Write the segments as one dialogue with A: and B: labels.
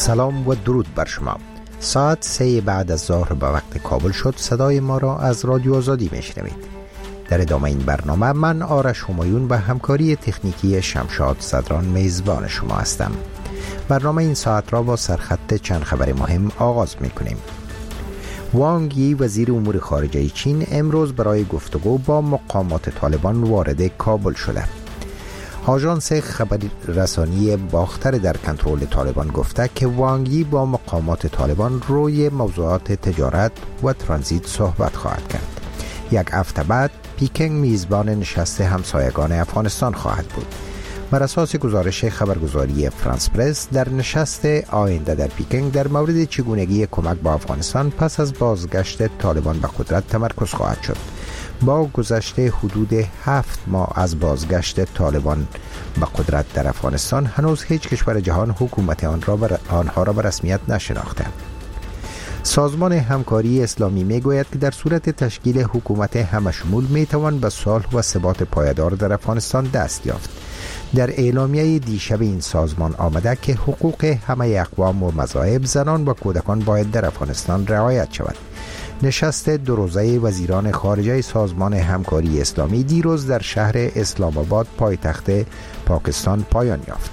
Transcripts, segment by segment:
A: سلام و درود بر شما. ساعت 3 بعد از ظهر به وقت کابل شد. صدای ما را از رادیو آزادی میشنوید. در ادامه این برنامه من آرش همایون و همکاری تکنیکی شمشاد صدران میزبان شما هستم. برنامه این ساعت را با سرخط چند خبر مهم آغاز میکنیم. وانگ یی وزیر امور خارجه چین امروز برای گفتگو با مقامات طالبان وارد کابل شده. آژانس خبررسانی باختر در کنترل طالبان گفته که وانگ یی با مقامات طالبان روی موضوعات تجارت و ترانزیت صحبت خواهد کرد. یک هفته بعد پیکنگ میزبان نشست همسایگان افغانستان خواهد بود. بر اساس گزارش خبرگزاری فرانس پرس، در نشست آینده در پیکنگ در مورد چگونگی کمک با افغانستان پس از بازگشت طالبان به قدرت تمرکز خواهد شد. با گذشت حدود 7 ماه از بازگشت طالبان به قدرت در افغانستان، هنوز هیچ کشور جهان حکومت آنها را به رسمیت نشناخته. سازمان همکاری اسلامی میگوید که در صورت تشکیل حکومت همشمول میتوان به صلح و ثبات پایدار در افغانستان دست یافت. در اعلامیه دیشب این سازمان آمده که حقوق همه اقوام و مذاهب، زنان و کودکان باید در افغانستان رعایت شود. نشست دو روزه وزیران خارجه سازمان همکاری اسلامی دیروز در شهر اسلام آباد پایتخت پاکستان پایان یافت.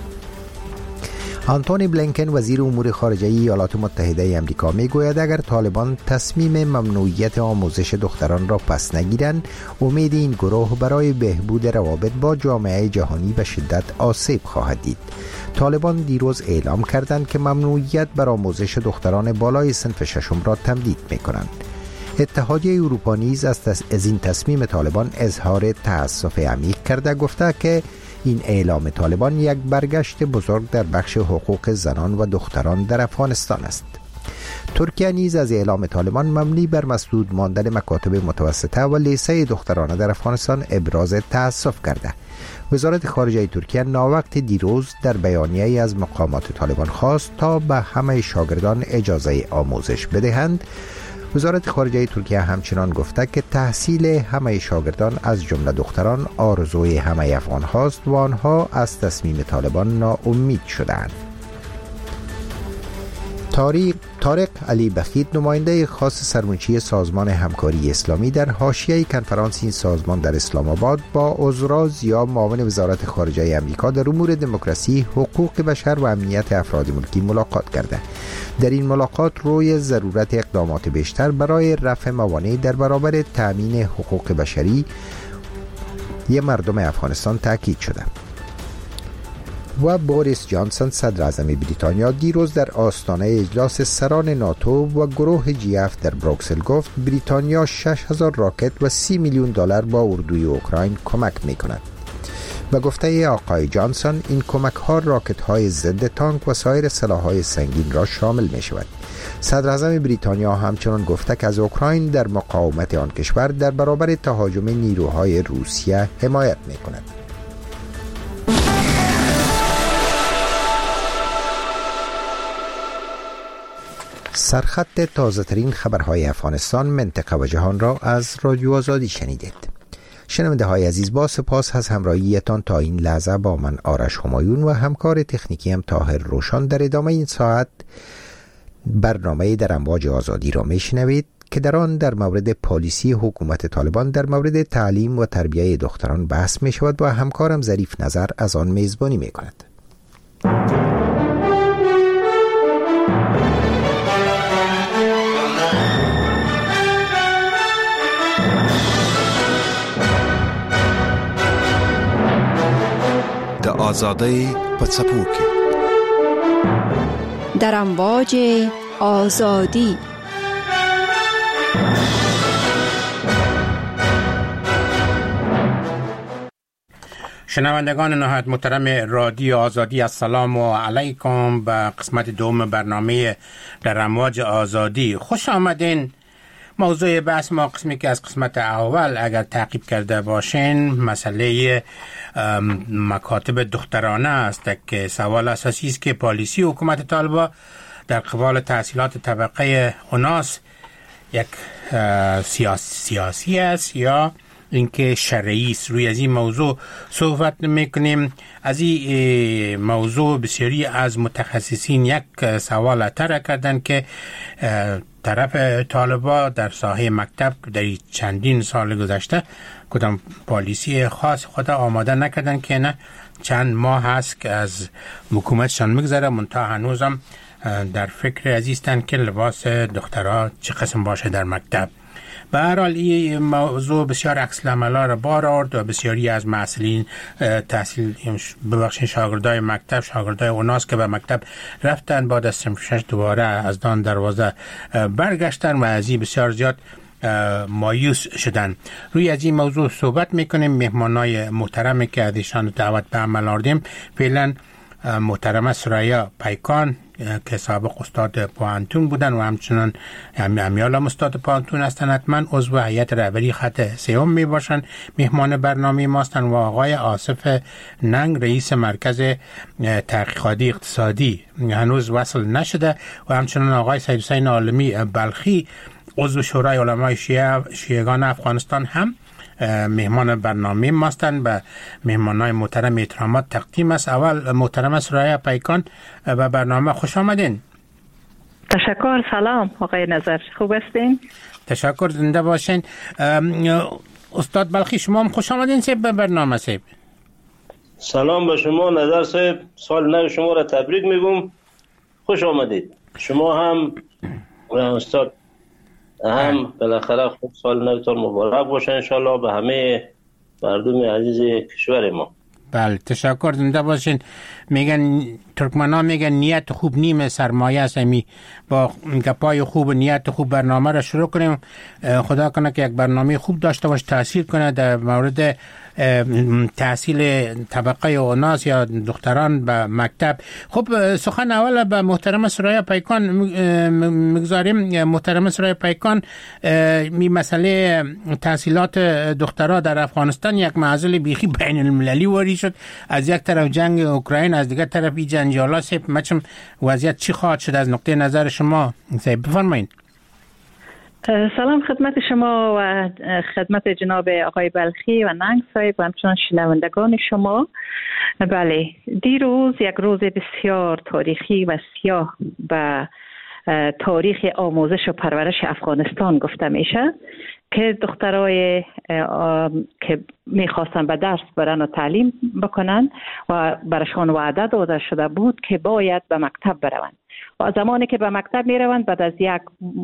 A: آنتونی بلینکن وزیر امور خارجه ایالات متحده آمریکا میگوید اگر طالبان تصمیم ممنوعیت آموزش دختران را پس نگیرند، امید این گروه برای بهبود روابط با جامعه جهانی به شدت آسیب خواهد دید. طالبان دیروز اعلام کردند که ممنوعیت بر آموزش دختران بالای صنف ششم را تمدید می‌کنند. اتحادیه اروپا نیز از این تصمیم طالبان اظهار تأسف عمیق کرده، گفته که این اعلام طالبان یک برگشت بزرگ در بخش حقوق زنان و دختران در افغانستان است. ترکیه نیز از اعلام طالبان مبنی بر مسدود ماندن مکاتب متوسطه و لیسه دخترانه در افغانستان ابراز تأسف کرده. وزارت خارجه ترکیه ناوقت دیروز در بیانیه‌ای از مقامات طالبان خواست تا به همه شاگردان اجازه آموزش بدهند. وزارت خارجه ترکیه همچنان گفته که تحصیل همه شاگردان از جمله دختران آرزوی همه افغان هاست و آنها از تصمیم طالبان ناامید شدند. طارق علی بخیت، نماینده خاص سرمنشی سازمان همکاری اسلامی، در حاشیه کنفرانس این سازمان در اسلام آباد با عزرا ضیا، معاون وزارت خارجه آمریکا در امور دموکراسی، حقوق بشر و امنیت افراد ملکی ملاقات کرده. در این ملاقات روی ضرورت اقدامات بیشتر برای رفع موانع در برابر تأمین حقوق بشری مردم افغانستان تاکید شده. و بوریس جانسون، صدر اعظم بریتانیا، دیروز در آستانه اجلاس سران ناتو و گروه جی7 در بروکسل گفت بریتانیا 6,000 راکت و 30 میلیون دلار با اردوی اوکراین کمک می‌کند. و گفته آقای جانسون، این کمک ها راکت های ضد تانک و سایر سلاح‌های سنگین را شامل می‌شود. صدر اعظم بریتانیا همچنان گفته که از اوکراین در مقاومت آن کشور در برابر تهاجم نیروهای روسیه حمایت می‌کند. سرخط تازه ترین خبرهای افغانستان، منطقه و جهان را از رادیو آزادی شنیدید. شنونده های عزیز، با سپاس از همراهیتان تا این لحظه با من آرش همایون و همکار تکنیکی هم طاهر روشن در ادامه این ساعت برنامه در امواج آزادی را میشنوید که در آن در مورد پالیسی حکومت طالبان در مورد تعلیم و تربیت دختران بحث می شود و همکارم ظریف نظر از آن میزبانی می کند.
B: آزادی پڅپو کې
C: در امواج آزادی.
D: شنوندگان نهایت محترم رادیو آزادی، السلام علیکم به قسمت دوم برنامه در امواج آزادی. خوش آمدین. موضوع بحث ما قسمی که از قسمت اول اگر تعقیب کرده باشین مسئله مکاتب دخترانه است که سوال اساسی است که پالیسی حکومت طالبان در قبال تحصیلات طبقه اوناس یک سیاسی است یا اینکه شرعی است. روی از این موضوع صحبت میکنیم. از این موضوع بسیاری از متخصصین یک سوال طرح کردن که طرف طالبا در ساحه مکتب در چندین سال گذشته کدام پالیسی خاص خود آماده نکردن که نه چند ماه هست که از حکومتشان میگذره، منتها هنوزم در فکر عزیزتن که لباس دخترها چه قسم باشه در مکتب. به هر حال این موضوع بسیار عکس العملا را بار آورد و بسیاری از مسئولین تحصیل شاگردای مکتب، شاگردای اوناس که به مکتب رفتن بعد از 6 دوباره از دان دروازه برگشتن و از این بسیار زیاد مایوس شدن. روی از این موضوع صحبت میکنیم. مهمانای محترمی که ازشان دعوت به عمل آوردیم فعلا محترمه سریا پیکان که سابق استاد پوهنتون بودن و همچنان امیال هم استاد پوهنتون هستن، حتما عضو هیئت رهبری خط سوم می باشن. مهمان برنامه ما هستند و آقای آصف ننگ رئیس مرکز تحقیقاتی اقتصادی هنوز وصل نشده و همچنان آقای سید حسین عالمی بلخی عضو شورای علمای شیعگان افغانستان هم مهمان برنامه ما هستند. به مهمانای محترم احترامات تقدیم است. اول محترم سریا پیکان به برنامه خوش آمدین.
E: تشکر. سلام آقای نظر، خوب هستین؟
D: تشکر، زنده باشین. استاد بلخی شما هم خوش آمدین صاحب به برنامه صاحب.
F: سلام به شما نظر صاحب، سال نو شما را تبریک میگم. خوش آمدید. شما هم استاد هم بالاخره خوب سال نوتان مبارک باشه انشالله به همه مردم عزیز کشور ما.
D: بله تشکر، زنده باشین. میگن ترکمنان میگن نیت خوب نیم سرمایه است. با گپای خوب نیت خوب برنامه را شروع کنیم. خدا کنه که یک برنامه خوب داشته باشه، تاثیر کنه در مورد تحصیل طبقه اوناس یا دختران به مکتب. خب سخن اول به محترم سریا پیکان میگذاریم. محترم سریا پیکان، می مسئله تحصیلات دخترها در افغانستان یک معضل بیخی بین المللی واری شد. از یک طرف جنگ اوکراین، از دیگر طرف این جنجالا. مچم وضعیت چی خواهد شد از نقطه نظر شما؟ بفرمایید.
E: سلام خدمت شما و خدمت جناب آقای بلخی و ننگ صاحب و همچنان شنوندگان شما. بله، دیروز یک روز بسیار تاریخی و سیاه به تاریخ آموزش و پرورش افغانستان گفته میشه که دخترای که میخواستن به درس برن و تعلیم بکنن و برشان وعده داده شده بود که باید به مکتب بروند و زمانی که به مکتب میروند بعد از یک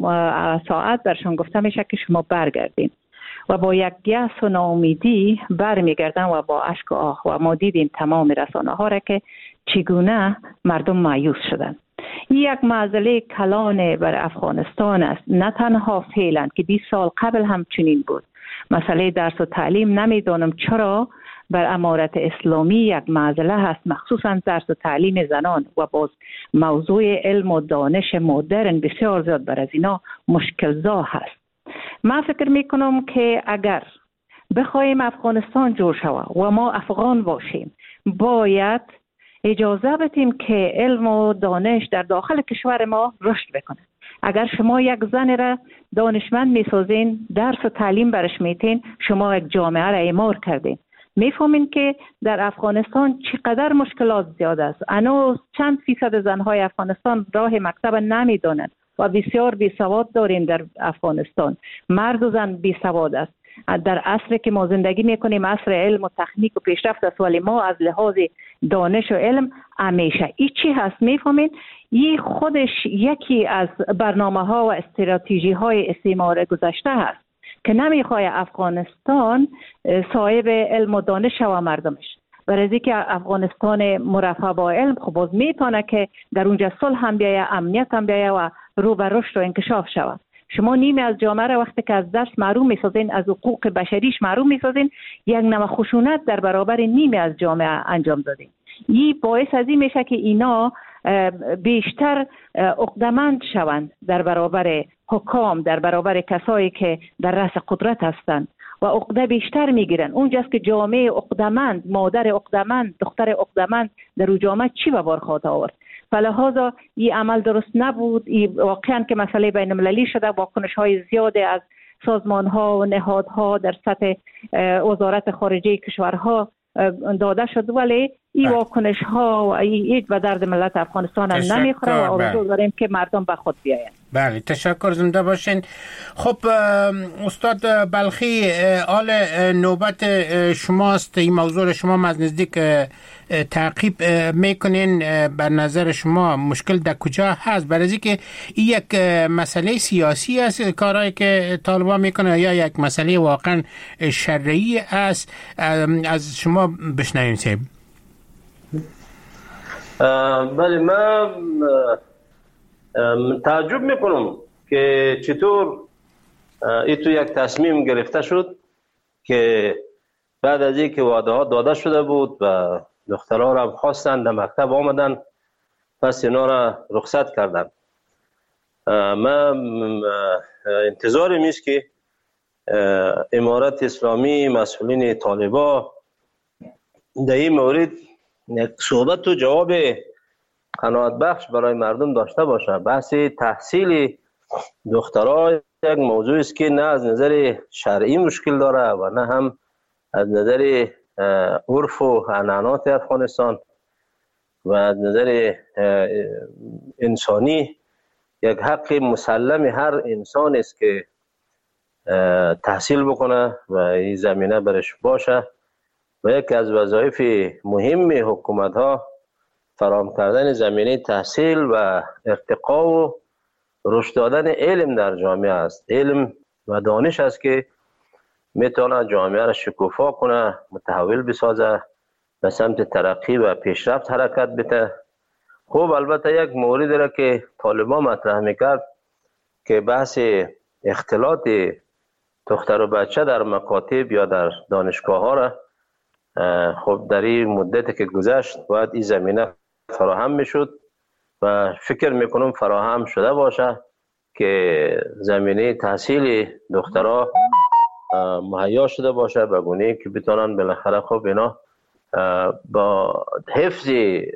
E: ساعت برشان گفته میشه که شما برگردین و با یک یأس و ناامیدی برمیگردن و با اشک و آه. و ما دیدیم تمام رسانه ها را که چگونه مردم مایوس شدند. یک معضله کلان بر افغانستان است، نه تنها فعلا که 20 سال قبل هم چنین بود. مسئله درس و تعلیم نمیدانم چرا بر امارت اسلامی یک معضله هست، مخصوصا درس و تعلیم زنان و باز موضوع علم و دانش مدرن بسیار زیاد بر از اینا مشکل زا هست. من فکر میکنم که اگر بخوایم افغانستان جور شود و ما افغان باشیم باید اجازه بدیم که علم و دانش در داخل کشور ما رشد بکنه. اگر شما یک زن را دانشمند میسازین، درس و تعلیم برش میتین، شما یک جامعه را اعمار کردین. میفهمین که در افغانستان چقدر مشکلات زیاد است. هنوز چند فیصد زنهای افغانستان راه مکتب نمیدانند و بسیار بیسواد داریم در افغانستان. مرد و زن بیسواد است. در عصری که ما زندگی میکنیم عصر علم و تکنیک و پیشرفت است، ولی ما از لحاظ دانش و علم همیشه ای چی هست میفهمین؟ این خودش یکی از برنامه ها و استراتژی های استعمار گذشته هست که نمیخواد افغانستان صاحب علم و دانش و مردمش. برای که افغانستان مرفع با علم خب باز میتونه که در اونجا صلح هم بیایه، امنیت هم بیایه و رو به رشد و انکشاف شود. شما نیمی از جامعه را وقتی که از درس محروم میسازین، از حقوق بشریش محروم میسازین، یک نوع خشونت در برابر نیمی از جامعه انجام دادین. این باعث از این میشه که اینا بیشتر عقده‌مند شوند در برابر حکام، در برابر کسایی که در رأس قدرت هستند و عقده بیشتر میگیرن. اونجاست که جامعه عقده‌مند، مادر عقده‌مند، دختر عقده‌مند در اون جامعه چی به بار خواهد آورد؟ فلهذا این عمل درست نبود. این واقعا که مسئله بین المللی شده، واکنش های زیاده از سازمان ها و نهادها در سطح وزارت خارجه کشورها داده شد، ولی این واکنش ها و هیچ به درد ملت افغانستان هم نمیخوره و آرزو داریم که مردم به خود بیاین.
D: بله، تشکر، زنده باشین. خب استاد بلخی، آل نوبت شماست. این موضوع شما از نزدیک تعقیب میکنین. بر نظر شما مشکل در کجا هست؟ برای اینکه این یک مسئله سیاسی است کارهایی که طالبان میکنه یا یک مسئله واقعا شرعی است؟ از شما بشنویم سیب.
F: بله، من تعجب میکنم که چطور این تو یک تصمیم گرفته شد که بعد از اینکه وعده ها داده شده بود و دخترها را خواستن در مکتب آمدن، پس اینا را رخصت کردن. من انتظارم است که امارت اسلامی، مسئولین طالبان در این مورد یک صحبت و جواب قناعت بخش برای مردم داشته باشه. بحث تحصیل دخترها یک موضوع است که نه از نظر شرعی مشکل داره و نه هم از نظر عرف و عنعنات افغانستان و از نظر انسانی یک حق مسلم هر انسان است که تحصیل بکنه و این زمینه برش باشه و یکی از وظایف مهم حکومت ها فراهم کردن زمینه تحصیل و ارتقا و رشد دادن علم در جامعه است. علم و دانش است که میتونه جامعه را شکوفا کنه، متحول بسازه، به سمت ترقی و پیشرفت حرکت بده. خب البته یک موردی را که طالبان مطرح میکرد که بحث اختلاط دختر و بچه در مکاتب یا در دانشگاه ها را خب در این مدتی که گذشت باید این زمینه فراهم میشد و فکر میکنم فراهم شده باشه که زمینه تحصیل دخترها مهیا شده باشه به گونه‌ای که بتونن بالاخره خب اینا با حفظ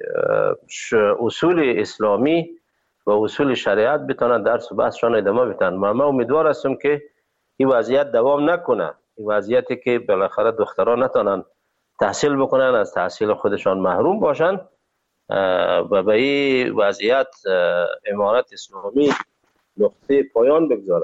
F: اصول اسلامی و اصول شریعت بتونن درس و بحثشان ادامه بدن. من امیدوار هستم که این وضعیت دوام نکنه، این وضعیتی که بالاخره دخترها نتونن تحصیل بکنن، از تحصیل خودشان محروم باشن و به این وضعیت امارت اسلامی نقطه پایان بگذاره.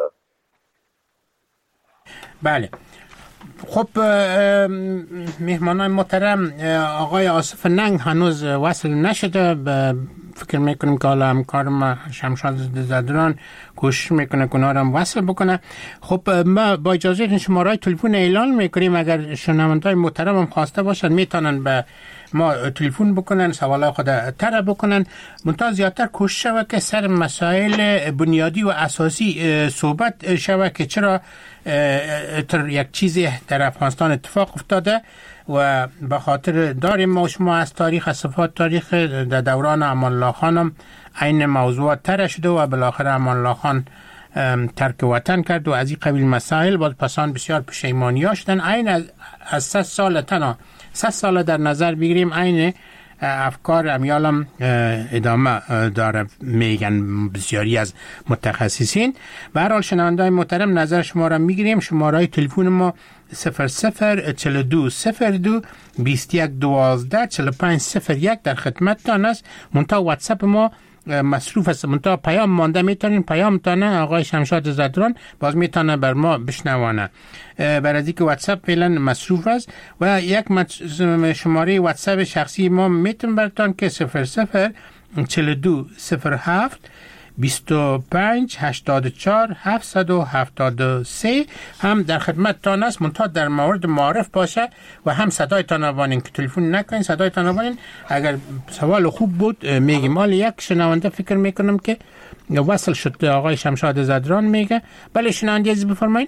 D: بله، خب مهمانان محترم، آقای آصف ننگ هنوز وصل نشده. فکر میکنیم که حالا همکارم شمشاد زدران کوشش میکنه که اونا رو هم وصل بکنه. خب ما با اجازه شماره تلفن اعلان میکنیم، اگر شنونده‌های محترم هم خواسته باشن میتونن به ما تلفن بکنن، سوالای خود طرح بکنن. منتها زیادتر کوشش شود که سر مسائل بنیادی و اساسی صحبت شود که چرا یک چیزی در افغانستان اتفاق افتاده و به خاطر داریم ما شما از تاریخ، از صفات تاریخ در دوران امان الله خان هم این موضوع طرح شده و بالاخره امان الله خان ترک وطن کرد و از این قبیل مسائل باز پسان بسیار پشیمانی ها شدن. این از 3 سال تنها 3 سال در نظر بگیریم این افکار امیالم ادامه داره میگن بسیاری از متخصصین. به هر حال شنونده‌های محترم نظر شما را میگیریم. شماره تلفن ما 0042 02 21 12 45 01 در خدمتتان است. منتها واتساپ ما مصروف است، منتها پیام مانده میتونین پیام تانه آقای شمشاد زدران باز میتونه بر ما بشنوانه. برای اینکه واتساپ فعلا مصروف است و یک شماره واتساپ شخصی ما میتون براتون که 0042 07 25 84 773 هم در خدمت تان است. منتها در مورد معارف باشه و هم صدای تان آوانین که تلفن نکنین، صدای تان آوانین. اگر سوال خوب بود میگیم. مال یک شنونده فکر میکنم که وصل شد، آقای شمشاد زدران میگه. بله شنونده عزیز بفرمایید.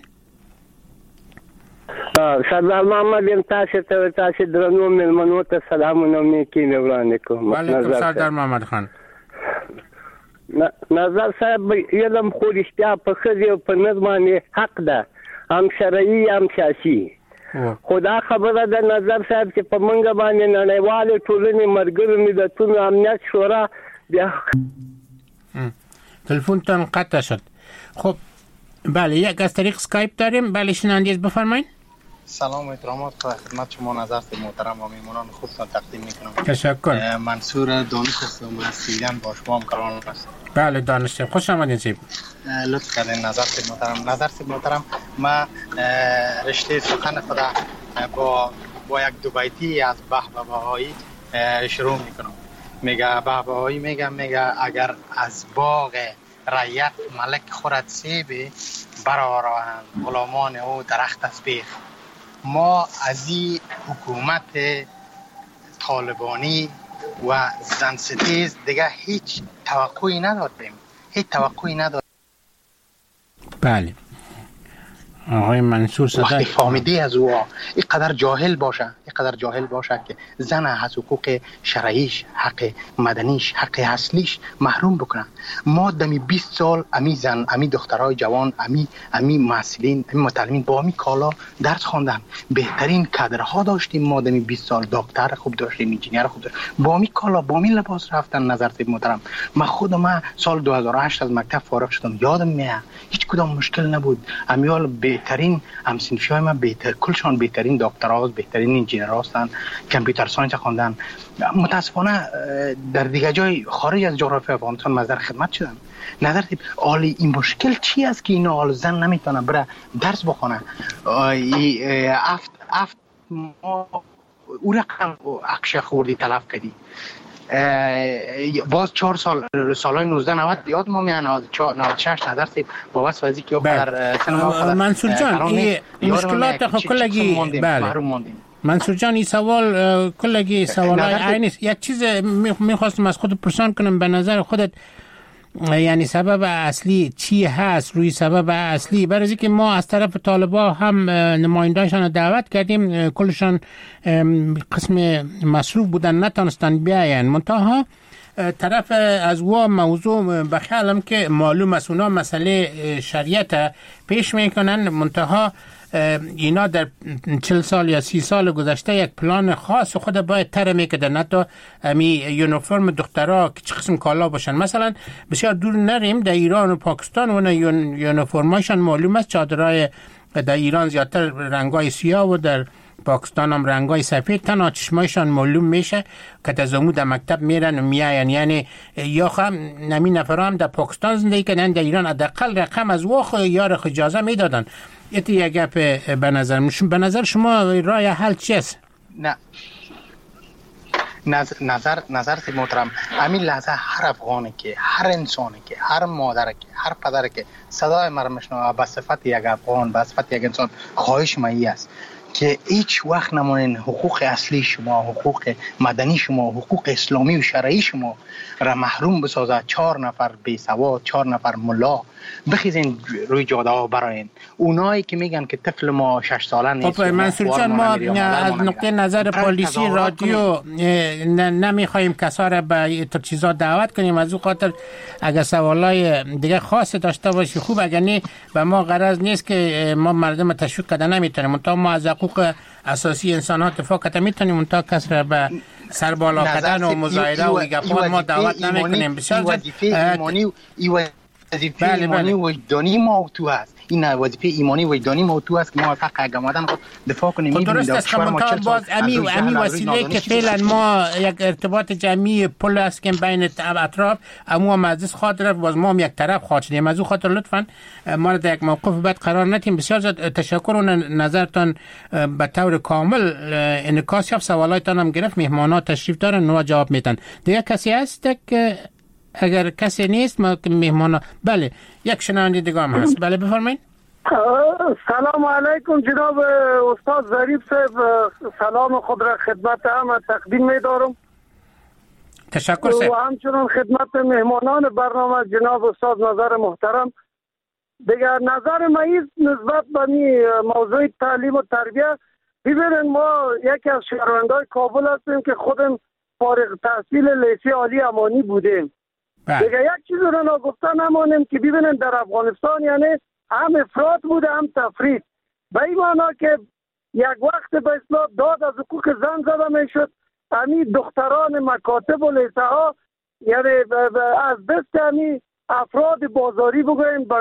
G: سردار محمد یم تاسو درنو ملمنو ته سلامونه میکیم وړاندې کوم.
D: وعلیکم سردار محمد خان.
G: نظر صاحب علم خو رښتیا په ښځې او په نر باندې حق ده، هم شرعي هم سیاسي. خدا خبره ده نظر صاحب چې په منګه باندې نړیوالې ټولنې ملګرو ملتونو امنیت شورا بیا
D: تلفن تان قطع شد. خب بله یک از طریق اسکایپ داریم. بله شنوندگی بفرمایید.
H: سلام و احترامات خدمت شما نظر محترم و میمونان خودتان تقدیم میکنم.
D: تشکر.
H: منصور دانش هستم از سویدن، با شما همکاران هستم.
D: بله دانش خوش آمدین سیب.
H: لطف کردین نظر محترم. ما رشته سخن خود با یک دو بیتی از بهبه بهایی شروع میکنم. میگه بهبهایی میگه اگر از باغ رعیت ملک خورد سیب، برآورند غلامان او درخت از بیخ. ما از این حکومت طالبانی و زن ستیز دیگه هیچ توقعی نداریم.
D: بله آقای منصور صدای
H: وقتی فهمیدی از او اینقدر جاهل باشه که زن از حقوق شرعیش، حق مدنیش، حق اصلیش محروم بکنه. ما دمی 20 سال امی زن، امی دخترای جوان، امی محصلین، امی متعلمین با امی کالا درس خواندن، بهترین کادرها داشتیم. ما دمی 20 سال دکتر خوب داشتیم، انجینیر خوب داشتیم، با امی کالا با امی لباس رفتن. نظر طیب محترم، من سال 2008 از مکتب فارغ شدم، یادم میاد هیچ کدام مشکل نبود. امیال بهترین همسنفیای من کلشان بهترین دکترها، بهترین انجینرها هستند، کامپیوتر ساینس خواندن. متاسفانه در دیگه جای خارج از جغرافی افغانستان مزار خدمت شدن. نظر طیب عالی این مشکل چی است که اینا حال زن نمیتونه بره درس بخونه؟ ما او رقم اقشه خوردی تلف کردی. باز 4 سالای 1990 یاد ما میان 96 نظر طیب با واسه که
D: در منصور جان این مشکلات خود کلگی. بله منصور جان این سوال کلگی سوالای عینی. یک چیز میخواستم از خود پرسان کنم، به نظر خودت یعنی سبب اصلی چی هست؟ روی سبب اصلی برای اینکه ما از طرف طالبا هم نماینده‌شان دعوت کردیم، کلشان قسم مصروف بودن نتونستن بیاین، منتها طرف از و موضوع بخیالم که معلوم است اونا مسئله شریعت پیش میکنن، منتها اینا در 40 سال یا 30 سال گذشته یک پلان خاص خود باید طرح میکردن، نه تا می یونیفرم دخترها که چه قسم کالا باشن. مثلا بسیار دور نریم، در ایران و پاکستان و یونیفرمایشان معلوم است، چادرای در ایران زیادتر رنگای سیاه و در پاکستان هم رنگای سفید، تنها چشمایشان معلوم میشه که تزمو در مکتب میرن و میاین. یعنی یا خم نمی نفرام در پاکستان زندگی کردن، در ایران حداقل رقم از وخ یار اجازه میدادن. یه گپ به نظر شما راه حل چیست؟
H: نه نظر محترم، همین لحظه هر افغانی که، هر انسانی که، هر مادر که، هر پدر که صدای مرا میشنوه به صفت یک افغان، به صفت یک انسان، خواهش من است که هیچ وقت نمونین حقوق اصلی شما، حقوق مدنی شما، حقوق اسلامی و شرعی شما را محروم بسازه. 4 نفر بی سواد، 4 نفر ملا بخیزین روی جاده ها براین. اونایی که میگن که طفل ما 6 ساله نیست.
D: خب منصور جان، ما از نقطه نظر پالیسی رادیو نمیخوایم کسا را به چیزا دعوت کنیم، از او خاطر اگر سوالای دیگه خاص داشته باشی خوب، اگر نه به ما غرض نیست که ما مردم تشویق کردن نمیتونیم، منتها ما از حقوق اساسی انسان ها دفاع کردن میتونیم، منتها کس را به سر بالا کردن و مظاهره و گپا ما دعوت نمیکنیم. بسیار
H: وظیفه ایمانی وجدانی ما تو هست. این وظیفه ایمانی وجدانی ما تو هست که ما حق اقامتن خود دفاع کنیم.
D: درست است که باز امی وسیله که فعلا ما یک ارتباط جمعی پل است که بین اطراف اما مجلس خاطر باز ما یک طرف خواهد شدیم. از او خاطر لطفا ما را در یک موقف بعد قرار ندیم. بسیار تشکر و نظرتان به طور کامل انعکاس یافت. سوالاتتان هم گرفت، مهمانا تشریف دارن و جواب میدن. دیگه کسی هست که اگر کسی نیست ما مهمانا؟ بله یک شنونده دیگه هم هست. بله بفرمایید.
I: سلام علیکم جناب استاد ظریف صاحب، سلام خود را خدمت همه تقدیم می‌دارم.
D: تشکر صاحب.
I: و همچنین خدمت مهمانان برنامه جناب استاد نظر محترم. دیگر نظر من نسبت به موضوع تعلیم و تربیت، ببینید ما یکی از شهروندان کابل هستیم که خودم فارغ التحصیل لیسه عالی امانی بودیم. دیگه یک چیز رو نگفته نمانیم که ببینید در افغانستان یعنی هم افراط بوده هم تفرید، به این معنا که یک وقت به اصطلاح داد از حقوق زن زده می شد. همین دختران مکاتب و لیسه ها یعنی از دست همین افراد بازاری بگویم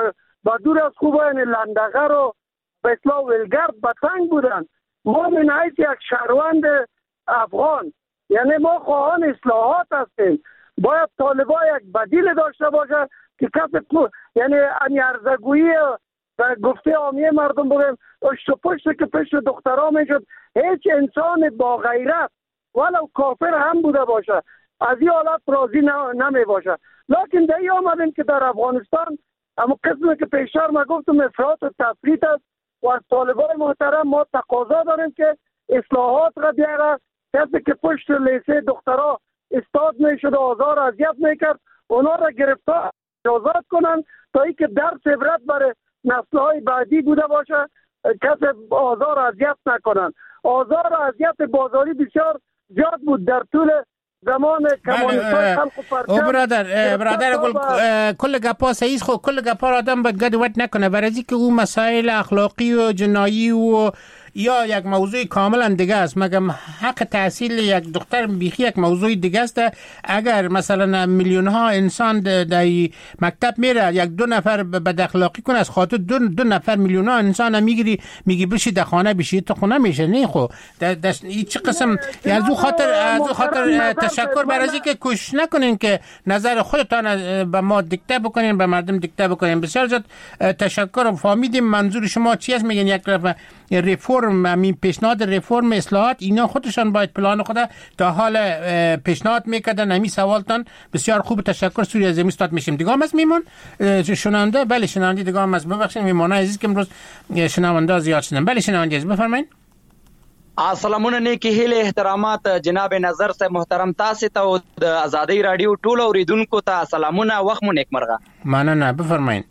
I: و دور از خوب لندغر و به اصطلاح ولگرد بتنگ بودن. ما من حیث یک شهروند افغان، یعنی ما خواهان اصلاحات هستیم، باید طالبان یک بدیل داشته باشه که یعنی ارزگویی و گفته عامیه مردم بگیم اشت و پشت که پشت دخترها میشد. هیچ انسان با غیرت ولو کافر هم بوده باشه از این حالت راضی نمی باشه. لیکن در این آمدیم که در افغانستان اما قسمی که پیشتر ما گفتم افراط و تفریط است و از طالبان محترم ما تقاضا داریم که اصلاحات را بیاره. کسی که پشت لیسه دخترها استاد میشد و آزار اذیت میکرد اونا را گرفتار آزاد کنن تا اینکه درس عبرت برای نسل‌های بعدی بوده باشه، کسی آزار اذیت نکنن. آزار و اذیت بازاری بسیار زیاد بود در طول زمان کمونیست‌های خلق و پرچم.
D: برادر گل کل گپا صحیح خو کل گپا آدم باید گد وقت نکنه برای که اون مسائل اخلاقی و جنایی و یا یک موضوع کاملا دیگه است. مگم حق تحصیل یک دختر بیخی یک موضوع دیگه است. اگر مثلا میلیون ها انسان در مکتب میره یک دو نفر بد اخلاقی کنه از خاطر دو نفر میلیون ها انسان میگیری میگی بشی در خانه بشی تو خونه میشه نه خو چه قسم از او خاطر تشکر برای اینکه کوشش نکنین که نظر خودتان به ما دیکته بکنین به مردم دیکته بکنین. بسیار زیاد تشکر. فهمیدیم منظور شما چی است. میگن یک رفرم پیشنهاد رفرم اصلاحات اینا خودشان باید پلان خود تا حال پیشنهاد میکردن. همین سوالتان بسیار خوب. تشکر. سوری از استاد میشیم دیگه هم از میمون شنونده. بله شنونده دیگه هم از ببخشید میمونه عزیز که امروز شنونده زیاد شدن. بله شنونده عزیز بفرمایید.
J: سلامونه نیکی هیله احترامات جناب نظر صاحب محترم تاسو ته او د ازادي رادیو ټول اوریدونکو ته سلامونه وخت مو نیکمرغه.
D: مننه بفرمایید.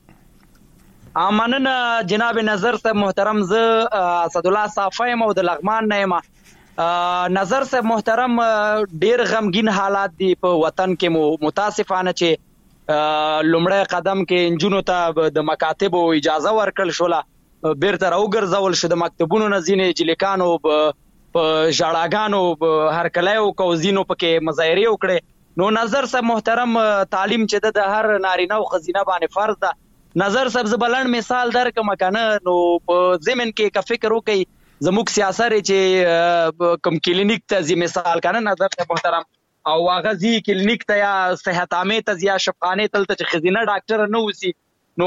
J: مننه جناب نظر صاحب محترم. زه اسد الله صافی مو د لغمان نه یم. نظر صاحب محترم ډیر غمگین حالات دي په وطن کې متاسفانه چې لومړی قدم کې انجونو ته د مکاتب اجازه ورکړل شوله بیرته راوګرځول شو د مکتبونو نه ځینې جلیکانو په ژړاګانو هرکلیو کوزینو پکې مظاهرې وکړې. نو نظر صاحب محترم تعلیم چې د هر نارینه او ښځینه باندې فرض ده. نظر صاحب زبلند مثال درکم کنه نو په زمن کې کا فکر وکي زموږ سیاست چې کم کلینیک ته زی مثال کنه نظر صاحب محترم او هغه زی کلینیک ته یا صحت عامه ته یا شفقانه تلته چې ښځینه ډاکټر نه وسی نو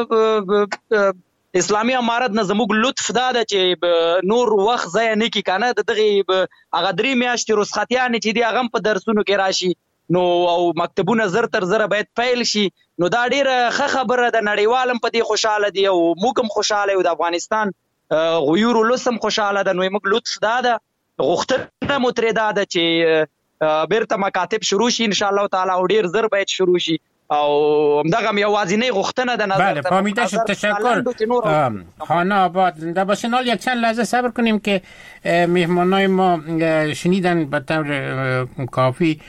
J: دا اسلامي امارت نه زموږ لطف دا ده چې نور وخت ځای نه کی کنه دغه هغه درې میاشتې رخصتیانې چې دی هغه په درسونو کې راشي نو او مکتبونه زر تر زر باید فایل شي. نو دا ډیره ښه خبره ده. نړیوالم په دې خوشاله دي او موږ هم خوشاله یو. د افغانستان غیور لسم خوشاله ده. نو موږ لطف دا ده غوښتنه مو ترې دا ده چې بیرته مکاتب شروع شي ان شاء الله تعالی او ډیر زر باید شروع شي او همدغه یوازینی غوښتنه ده.
D: بله فهمیده شد. تشکر. خانه آباد زنده باشین. حال یک چند لحظه صبر کنیم که مهمانای ما شنیدن به طور کافی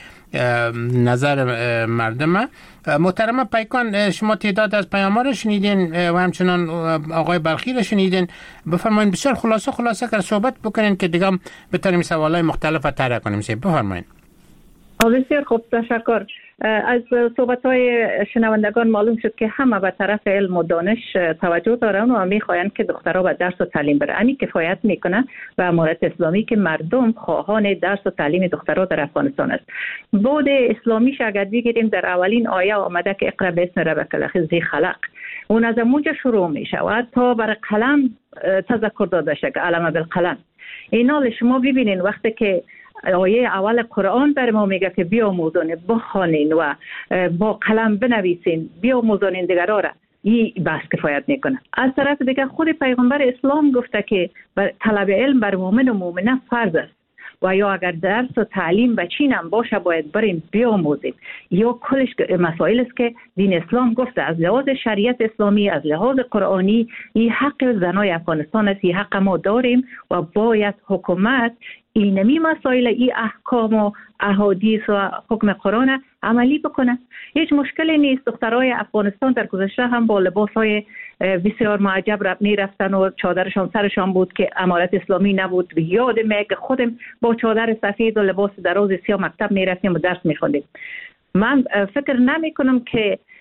D: نظر مردم. محترم پیکان شما تعداد از پیام‌ها رو شنیدین و همچنان آقای بلخی رو شنیدین. بفرمایید بسیار خلاصه که صحبت بکنین که دیگه بتونیم سوالای مختلف طرح کنیم. بفرمایید.
E: بسیار خوب تشکر. از صحبت‌های شنوندگان معلوم شد که همه به طرف علم و دانش توجه دارن و می‌خواهند که دخترها به درس و تعلیم برن. همین کفایت میکنه به امارت اسلامی که مردم خواهان درس و تعلیم دخترها در افغانستان است. بود اسلامیش اگر بگیریم در اولین آیه آمده که اقرا باسم ربک الذی خلق. اون از اونجا شروع میشه و تا بر قلم تذکر داده شده که علم بالقلم. اینا شما ببینین وقتی که آیه اول قرآن بر ما میگه که بیاموزین بخوانین و با قلم بنویسین بیاموزین دیگران را این بس کفایت میکنه. از طرف دیگه خود پیغمبر اسلام گفته که طلب علم بر مؤمن و مؤمنه فرض است و یا اگر درس و تعلیم بچینم باشه باید بریم بیاموزیم. یا کلش مسائل است که دین اسلام گفته از لحاظ شریعت اسلامی از لحاظ قرآنی این حق زنای افغانستان است. این حق ما داریم و باید حکومت اینمی مسائل ای احکام و احادیث و حکم قرآن عملی بکنه. هیچ مشکلی نیست. دخترای افغانستان در گذشته هم با لباسهای بسیار معجب می رفتن و چادرشان سرشان بود که امارت اسلامی نبود. یادمه که خودم با چادر سفید و لباس دراز سیاه مکتب می رفتیم و درس می خوندیم. من فکر نمی کنم که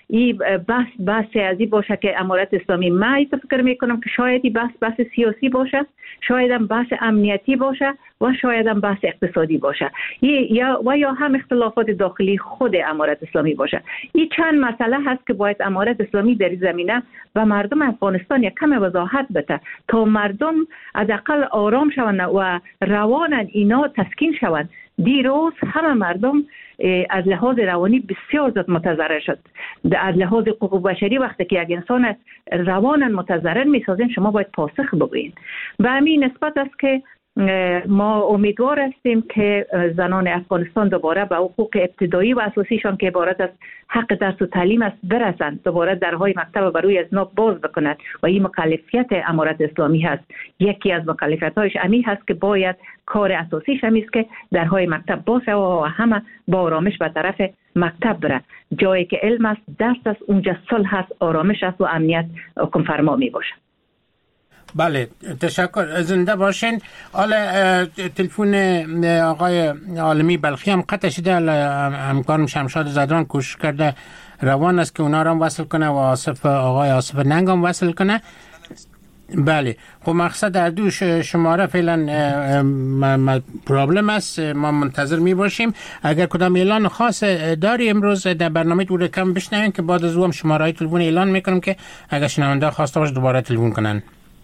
E: این بحث ازی باشه که امارت اسلامی، من فکر میکنم که شاید این بحث سیاسی باشه، شاید هم بحث امنیتی باشه و شاید هم بحث اقتصادی باشه، یا هم اختلافات داخلی خود امارت اسلامی باشه. این چند مسئله هست که باید امارت اسلامی در این زمینه و مردم افغانستان یک کم وضاحت بده تا مردم حداقل آرام شوند و روان اینا تسکین شوند. دیروز همه مردم از لحاظ روانی بسیار زیاد متضرر شد. از لحاظ حقوق بشری وقتی که یک انسان روان متضرر میسازین شما باید پاسخ بگویید. به همین نسبت است که ما امیدوار هستیم که زنان افغانستان دوباره به حقوق ابتدایی و اساسیشان که عبارت از حق درس و تعلیم است برسند، دوباره درهای مکتب بروی از نو باز بکنند و این مکلفیت امارت اسلامی هست. یکی از مکلفیت‌هایش امی هست که باید کار اساسیش همی است که درهای مکتب باز و همه با آرامش به طرف مکتب بره. جایی که علم است، درس است، اونجا صلح است، آرامش است و امنیت حکم فرما می باشه.
D: بله، تشکر، زنده باشین. حالا تلفن آقای عالمی بلخی هم قطع شده. همکارم شمشاد زدران کوشش کرده روان است که اونا رو هم وصل کنه و آقای آصف ننگ هم وصل کنه. بله، خب مقصد در دو شماره فعلا پرابلم است. ما منتظر می باشیم. اگر کدام اعلان خاص داری امروز در برنامه دور کم بشنویم که بعد از او هم شماره های تلفن اعلان میکنم که اگر شنونده خواسته باشه دوباره تلفن کنن.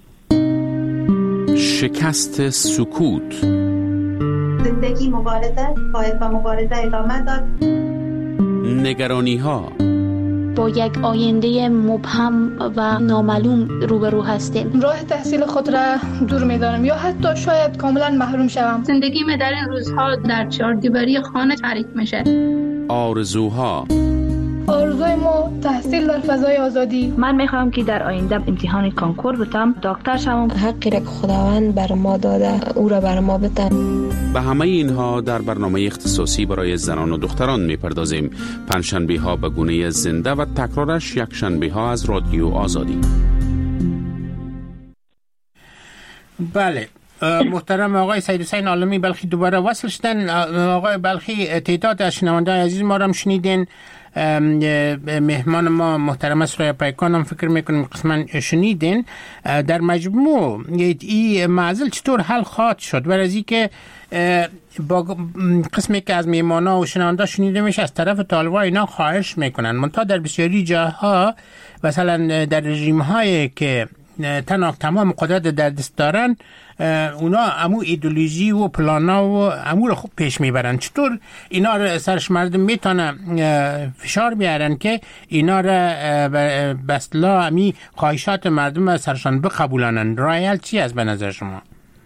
K: شکست سکوت.
L: زندگی مبارزه، باید با مبارزه ادامه داد.
K: نگرانی ها.
M: با یک آینده مبهم و نامعلوم روبرو هستیم.
N: راه تحصیل خود را دور می‌دانم یا حتی شاید کاملا محروم شوم.
O: زندگی در این روزها در چهاردیواری خانه تعریف میشه.
K: آرزوها.
N: آرزوی ما تحصیل در فضای آزادی.
P: من میخوام که در آینده امتحان کانکور بتم، دکتر شوم. حقی را که خداوند بر ما داده او را بر ما بده.
K: به همه اینها در برنامه اختصاصی برای زنان و دختران میپردازیم. پنجشنبه ها به گونه زنده و تکرارش یک شنبه ها از رادیو آزادی.
D: بله، محترم آقای سید حسین عالمی بلخی دوباره وصل شدن. آقای بلخی، تعداد از شنونده‌های عزیز ما را هم شنیدین. مهمان ما محترم سرای پیکان هم فکر میکنم قسما شنیدین. در مجموع این معضل چطور حل خواهد شد؟ برای از این که با قسمی که از مهمانا و شنونده شنیده میشه از طرف طالبان اینا خواهش میکنن، منتها در بسیاری جاها مثلا در رژیم هایی که تمام قدرت در دست دارن اونا امو ایدئولوژی و پلانا و امو رو خوب پیش میبرن. چطور اینا رو سرش مردم میتونن فشار بیارن که اینا رو بسلا امی خواهشات مردم سرشان بقبولانن؟ راه حل چی است به نظر شما؟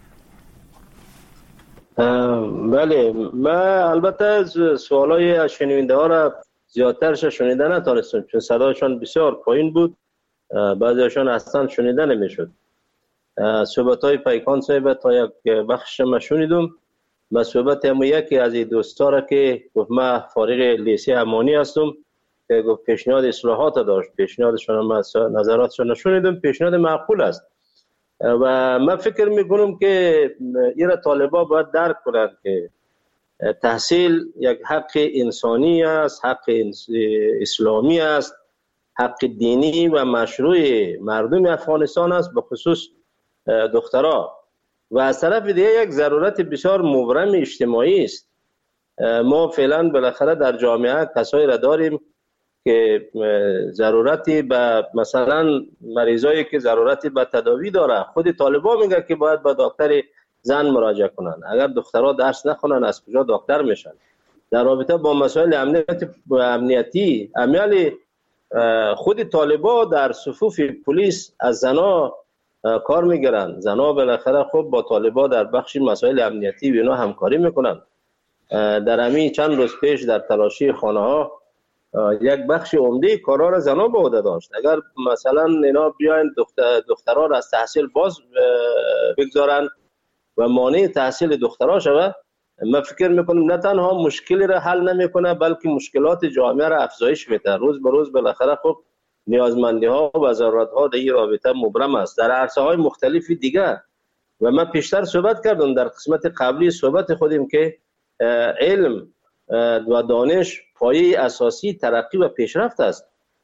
F: بله، من البته از سوالای شنونده ها را زیادترش شنیده نتونستم چون صدایشان بسیار پایین بود، بعضیشان اصلا شنیده نمیشد. صحبت های پیکان صاحب تا یک بخش ما شنیدم. و صحبت هم یکی از دوستا را که گفت من فارغ لیسه امانی هستم که گفت پیشنهاد اصلاحات داشت، پیشنهادشان ما نظراتشان شنیدم، پیشنهاد معقول است و من فکر میکنم که ایره طالبا باید درک کنند که تحصیل یک حق انسانی است، حق اسلامی است، حق دینی و مشروع مردم افغانستان است، به خصوص دخترها. و از طرف دیگه یک ضرورت بسیار مبرم اجتماعی است. ما فعلا بالاخره در جامعه کسایی را داریم که ضرورتی به مثلا مریضایی که ضرورتی به تداوی داره، خود طالبان میگه که باید به دکتر زن مراجعه کنن. اگر دخترها درس نخونن از کجا دکتر میشن؟ در رابطه با مسائل امنیتی عملی خود طالبان در صفوف پلیس از زنا کار میگیرن. زنا بالاخره خب با طالبان در بخش مسائل امنیتی و اینا همکاری میکنن. در همین چند روز پیش در تلاشی خانه ها یک بخش عمده کارا را زنا به عهده داشت. اگر مثلا اینا بیاین دخترها را از تحصیل باز بگذارن و مانع تحصیل دخترها شود، من فکر میکنم نه تنها مشکلی را حل نمیکنه بلکه مشکلات جامعه را افزایش میده. روز به روز بالاخره خب نیازمندی ها و ضرورت ها در این رابطه مبرم است در عرصه های مختلف دیگه. و من پیشتر صحبت کردم در قسمت قبلی صحبت خودم که علم و دانش پایه اساسی ترقی و پیشرفت است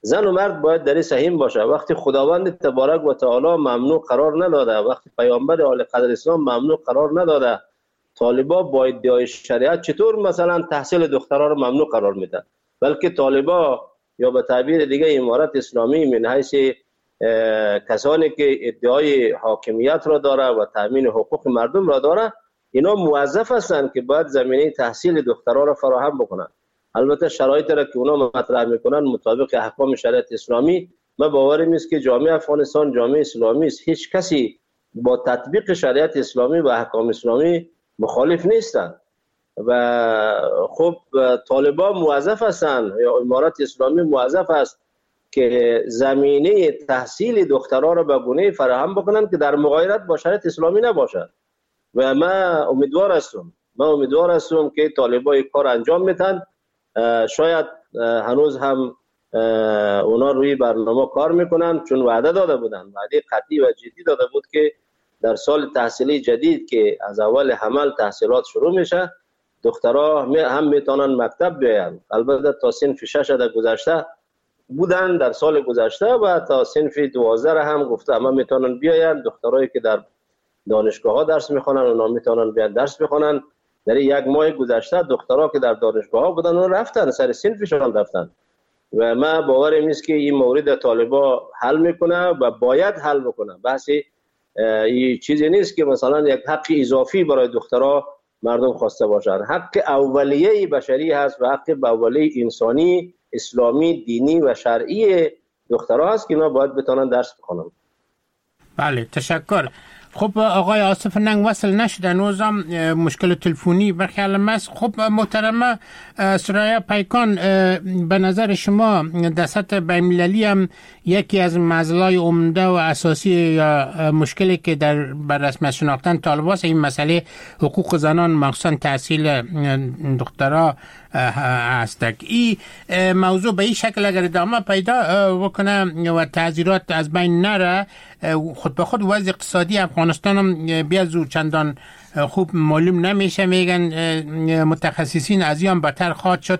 F: زن و مرد باید در سهیم باشه. وقتی خداوند تبارک و تعالی ممنوع قرار نداده، وقتی پیامبر اعلی قدر اسلام ممنوع قرار نداده، طالبا با ادعای شریعت چطور مثلا تحصیل دخترها رو ممنوع قرار میده؟ بلکه طالبا یا به تعبیر دیگه امارت اسلامی من حیث کسانی که ادعای حاکمیت را داره و تامین حقوق مردم را داره، اینا موظف هستند که باید زمینه تحصیل دخترها را فراهم بکنند. البته شرایط را که اونا مطرح میکنن مطابق احکام شریعت اسلامی، من باورم است که جامعه افغانستان جامعه اسلامی است، هیچ کسی با تطبیق شریعت اسلامی و احکام اسلامی مخالف نیستند و خب طالبان موظف هستند یا امارت اسلامی موظف است که زمینه تحصیل دخترها را به گونه فراهم بکنند که در مغایرت با شریعت اسلامی نباشد و من امیدوار هستم که طالبان کار انجام میدن. شاید هنوز هم اونا روی برنامه کار میکنن، چون وعده داده بودن، وعده قطعی و جدی داده بود که در سال تحصیلی جدید که از اول حمل تحصیلات شروع میشه، دخترها هم میتونن مکتب بیاین. البته تا صنف 6 در گذشته بودن در سال گذشته و تا صنف 12 هم گفته همه میتونن بیاین. دخترایی که در دانشگاه ها درس میخونن اونا میتونن بیان درس بخونن. در یک ماه گذشته دخترها که در دانشگاه ها بودن اون رفتن سر صنفشان رفتن و من باورم است که این مورد طالبا حل میکنه و باید حل بکنه. بحثی این چیزی نیست که مثلا یک حق اضافی برای دخترها مردم خواسته باشند. حق اولیه بشری هست و حق اولیه انسانی اسلامی دینی و شرعی دخترها هست که اینا باید بتونن درس بخونن.
D: بله تشکر. خب آقای آصف ننگ وصل نشده نوزم مشکل تلفنی برخیالم است. خب محترمه سرایا پیکان، به نظر شما در سطح بین‌المللی هم یکی از معضلات عمده و اساسی یا مشکلی که بر رسمیت شناختن طالبان است این مسئله حقوق زنان مخصوصا تحصیل دخترها است. این موضوع به این شکل اگر ادامه پیدا بکنه و تعذیرات از بین نره، خود به خود وضع اقتصادی افغانستان هم بیا زود چندان خوب معلوم نمیشه. میگن متخصصین از این بدتر خواهد شد.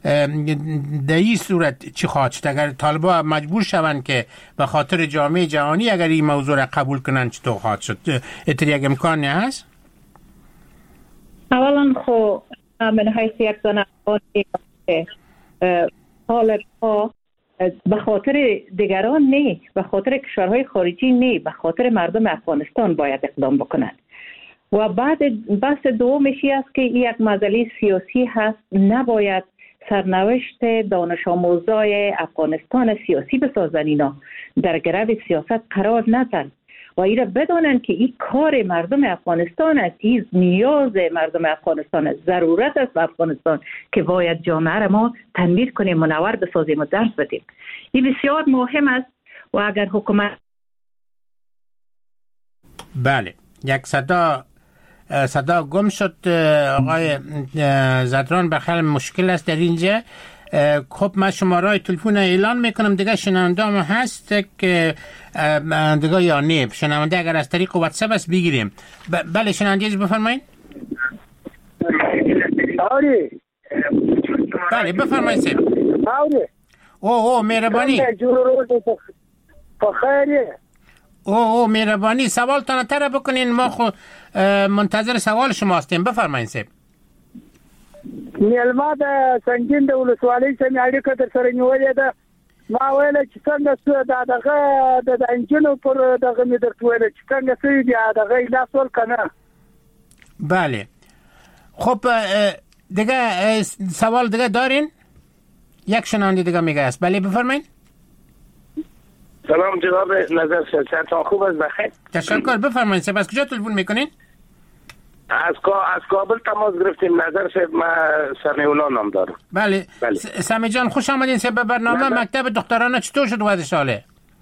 D: در این صورت چی خواهد شد اگر طالبان مجبور شوند که به خاطر جامعه جهانی اگر این موضوع را قبول کنن؟ چطور خواهد شد؟ اتر یک امکانی هست؟
E: اولا خب من حیث یک زن افغانی طالبان به خاطر دیگران نه، به خاطر کشورهای خارجی نه، به خاطر مردم افغانستان باید اقدام بکنند. و بعد بحث دومش است که یک مسئله سیاسی هست. نباید سرنوشت دانش آموزای افغانستان سیاسی بسازن، اینا در گرو سیاست قرار ندن و اینا بدانن که این کار مردم افغانستان است، این نیاز مردم افغانستان است، ضرورت است به افغانستان که باید جامعه را ما تنویر کنیم، منور بسازیم و درس بدیم. این بسیار مهم است و اگر حکومت
D: بله یک صدا گم شد آقای زدران، بخیال مشکل است در اینجا. خب من شماره تلفن اعلان میکنم دیگه شنونده هم هست که دیگه یا نه شنونده اگر از طریق واتساپ است بگیریم. بله شنونده بفرمایید. بله بفرمایید سید. او مهربانی. او مهربانی سوال تنه بکنین، ما خو منتظر سوال شما هستیم. بفرمایید سید.
I: نیلما د سنگین د ولسوالۍ سره اړیکه در سره نیولې ده. ما ویل چې څنګه څه دغه د انجنونو پر دغه مې درته ویل چې څنګه څه دی دغه ایلاس ولکنه.
D: بله خب دیگه سوال دیگه دارین؟ یک شنونده دیگه میگه است. بله بفرمایید.
Q: سلام جناب نظر سلطان، خوب است بخیر؟
D: تشکر. بفرمایید. سپس کجا تلفن میکنین؟
Q: از کابل تماس گرفتیم. نظر صاحب من سمیولا نام دارم.
D: بله سمی جان خوش آمدین. به برنامه مکتب دخترانه چطور شد وضع ساله؟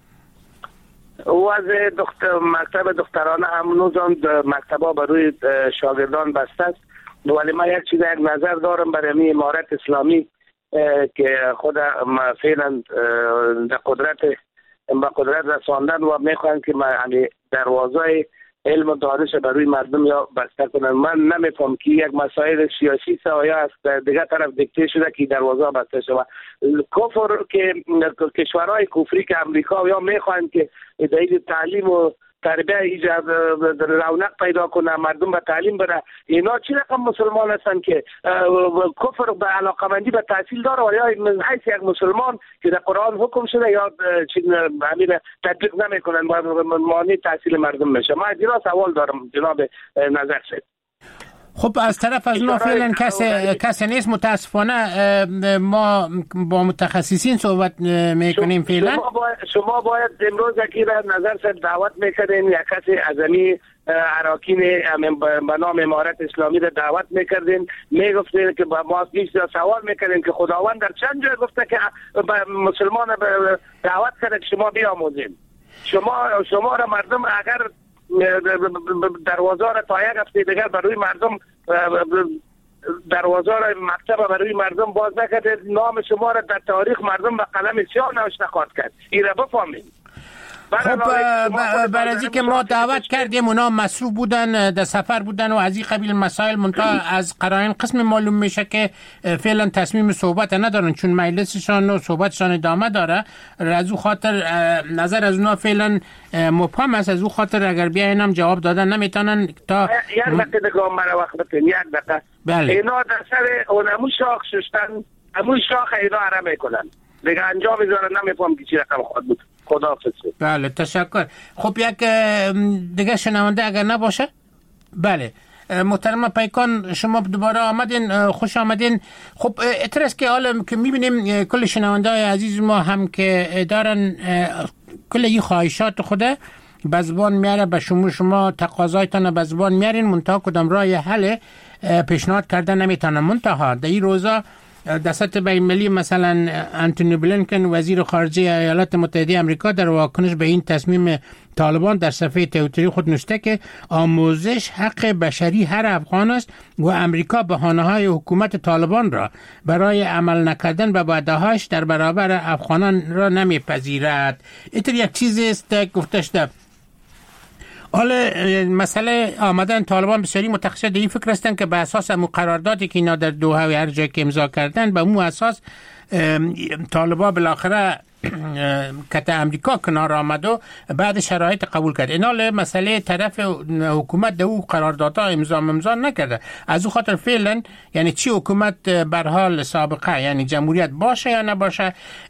Q: وضع مکتب دخترانه همونوزان مکتبا بروی شاگردان بسته است، ولی من یک نظر دارم برای امارت اسلامی که خود فعلا به قدرت رساندن و میخوان که دروازه علم و دانش برای مردم یا بسته کنن. من نمیفهم که یک مسائل سیاسی سایه است، دیگه طرف دیکته شده که دروازه بسته شود. کفر که کشورهای کفری که امریکا یا میخوان که دلیل تعلیم و تربیه ایجاد رونق پیدا کنه، مردم به تعلیم بره، اینا چی رقم مسلمان هستن که کفر به علاقمندی به تحصیل داره و یا حیث یک مسلمان که در قرآن حکم شده یا همین تطبیق نمیکنن و مانع تحصیل مردم میشه. من از اینا سوال دارم جناب نظر شد.
D: خب از طرف از ما فعلا کسی نیست متاسفانه. ما با متخصصین صحبت میکنیم فعلا.
Q: شما باید امروز یکی را نظر سر دعوت میکردین، یک کسی از امی اراکین به نام امارت اسلامی را دعوت میکردین، میگفتین که با ما سوال میکردین که خداوند در چند جای گفته که مسلمان دعوت کرده که شما بیاموزین. شما را مردم اگر دروازه را تا یک هفته دیگر برای مردم دروازه را مکتب برای مردم باز نکرد، نام شما را در تاریخ مردم به قلم سیاه نوشته خواهد کرد. این را بفهمید.
D: خب برای از که ما دعوت کردیم اونا مصروف بودن، در سفر بودن و از این قبیل مسائل، منتها از قرائن قسم معلوم میشه که فعلا تصمیم صحبت ندارن، چون مجلسشان و صحبتشان ادامه داره. از او خاطر نظر از اونا فعلا مبهم است. از او خاطر اگر بیاین هم جواب دادن نمیتونن تا
Q: یک دقیقه دیگه مرا وقت بتین. یک دقیقه.
D: بله.
Q: اینا در سر اونمو شاخ ششتن، همون شاخ اینا عرم میکنن دیگه انجام میذارن. نمیفهم که چی رقم خواهد بود. خداحافظ.
D: بله تشکر. خب یک دیگه شنونده اگر نباشه. بله محترم پیکان شما دوباره آمدین، خوش آمدین. خب اعتراض که حالا که میبینیم کل شنونده های عزیز ما هم که دارن کل این خواهشات خوده به زبان میاره، به شما تقاضایتان به زبان میارین، منتها کدام راه حل پیشنهاد کردن نمیتونن. منتها در این روزا در سطح بین المللی مثلا انتونی بلینکن وزیر خارجه ایالات متحده آمریکا در واکنش به این تصمیم طالبان در صفحه توییتری خود نوشته که آموزش حق بشری هر افغان است و امریکا بهانه‌های حکومت طالبان را برای عمل نکردن به وعده‌هاش در برابر افغانان را نمیپذیرد. اینطور یک چیزی است گفته شده. حالا مسئله آمدن طالبان بسیاری متخصص در این فکر هستند که به اساس قراردادی که اینا در دوحه و هر جای که امضا کردن به اون اساس طالبان بالاخره کت امریکا کنار آمد و بعد شرایط قبول کرد. اینا مسئله طرف حکومت در او قراردادها امضا نکرده. از او خاطر فعلا یعنی چی حکومت بر حال سابقه یعنی جمهوریت باشه یا نباشه،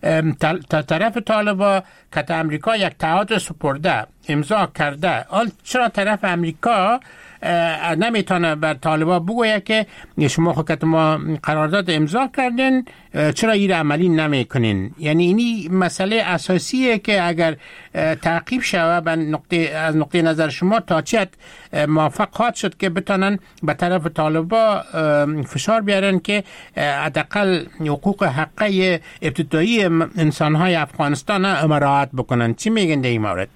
D: طرف طالبان کت امریکا یک تعهد سپرده امضا کرده. حال چرا طرف امریکا نمیتونه بر طالبان بگوید که شما خودت ما قرارداد امضا کردین چرا این عملی نمیکنین؟ یعنی اینی مسئله اساسیه که اگر تعقیب شود از نقطه نظر شما تا چه موافق خواهد شد که بتونن به طرف طالبان فشار بیارن که حداقل حقوق حقه ابتدایی انسانهای افغانستان مراعات بکنن. چی میگن در این مورد؟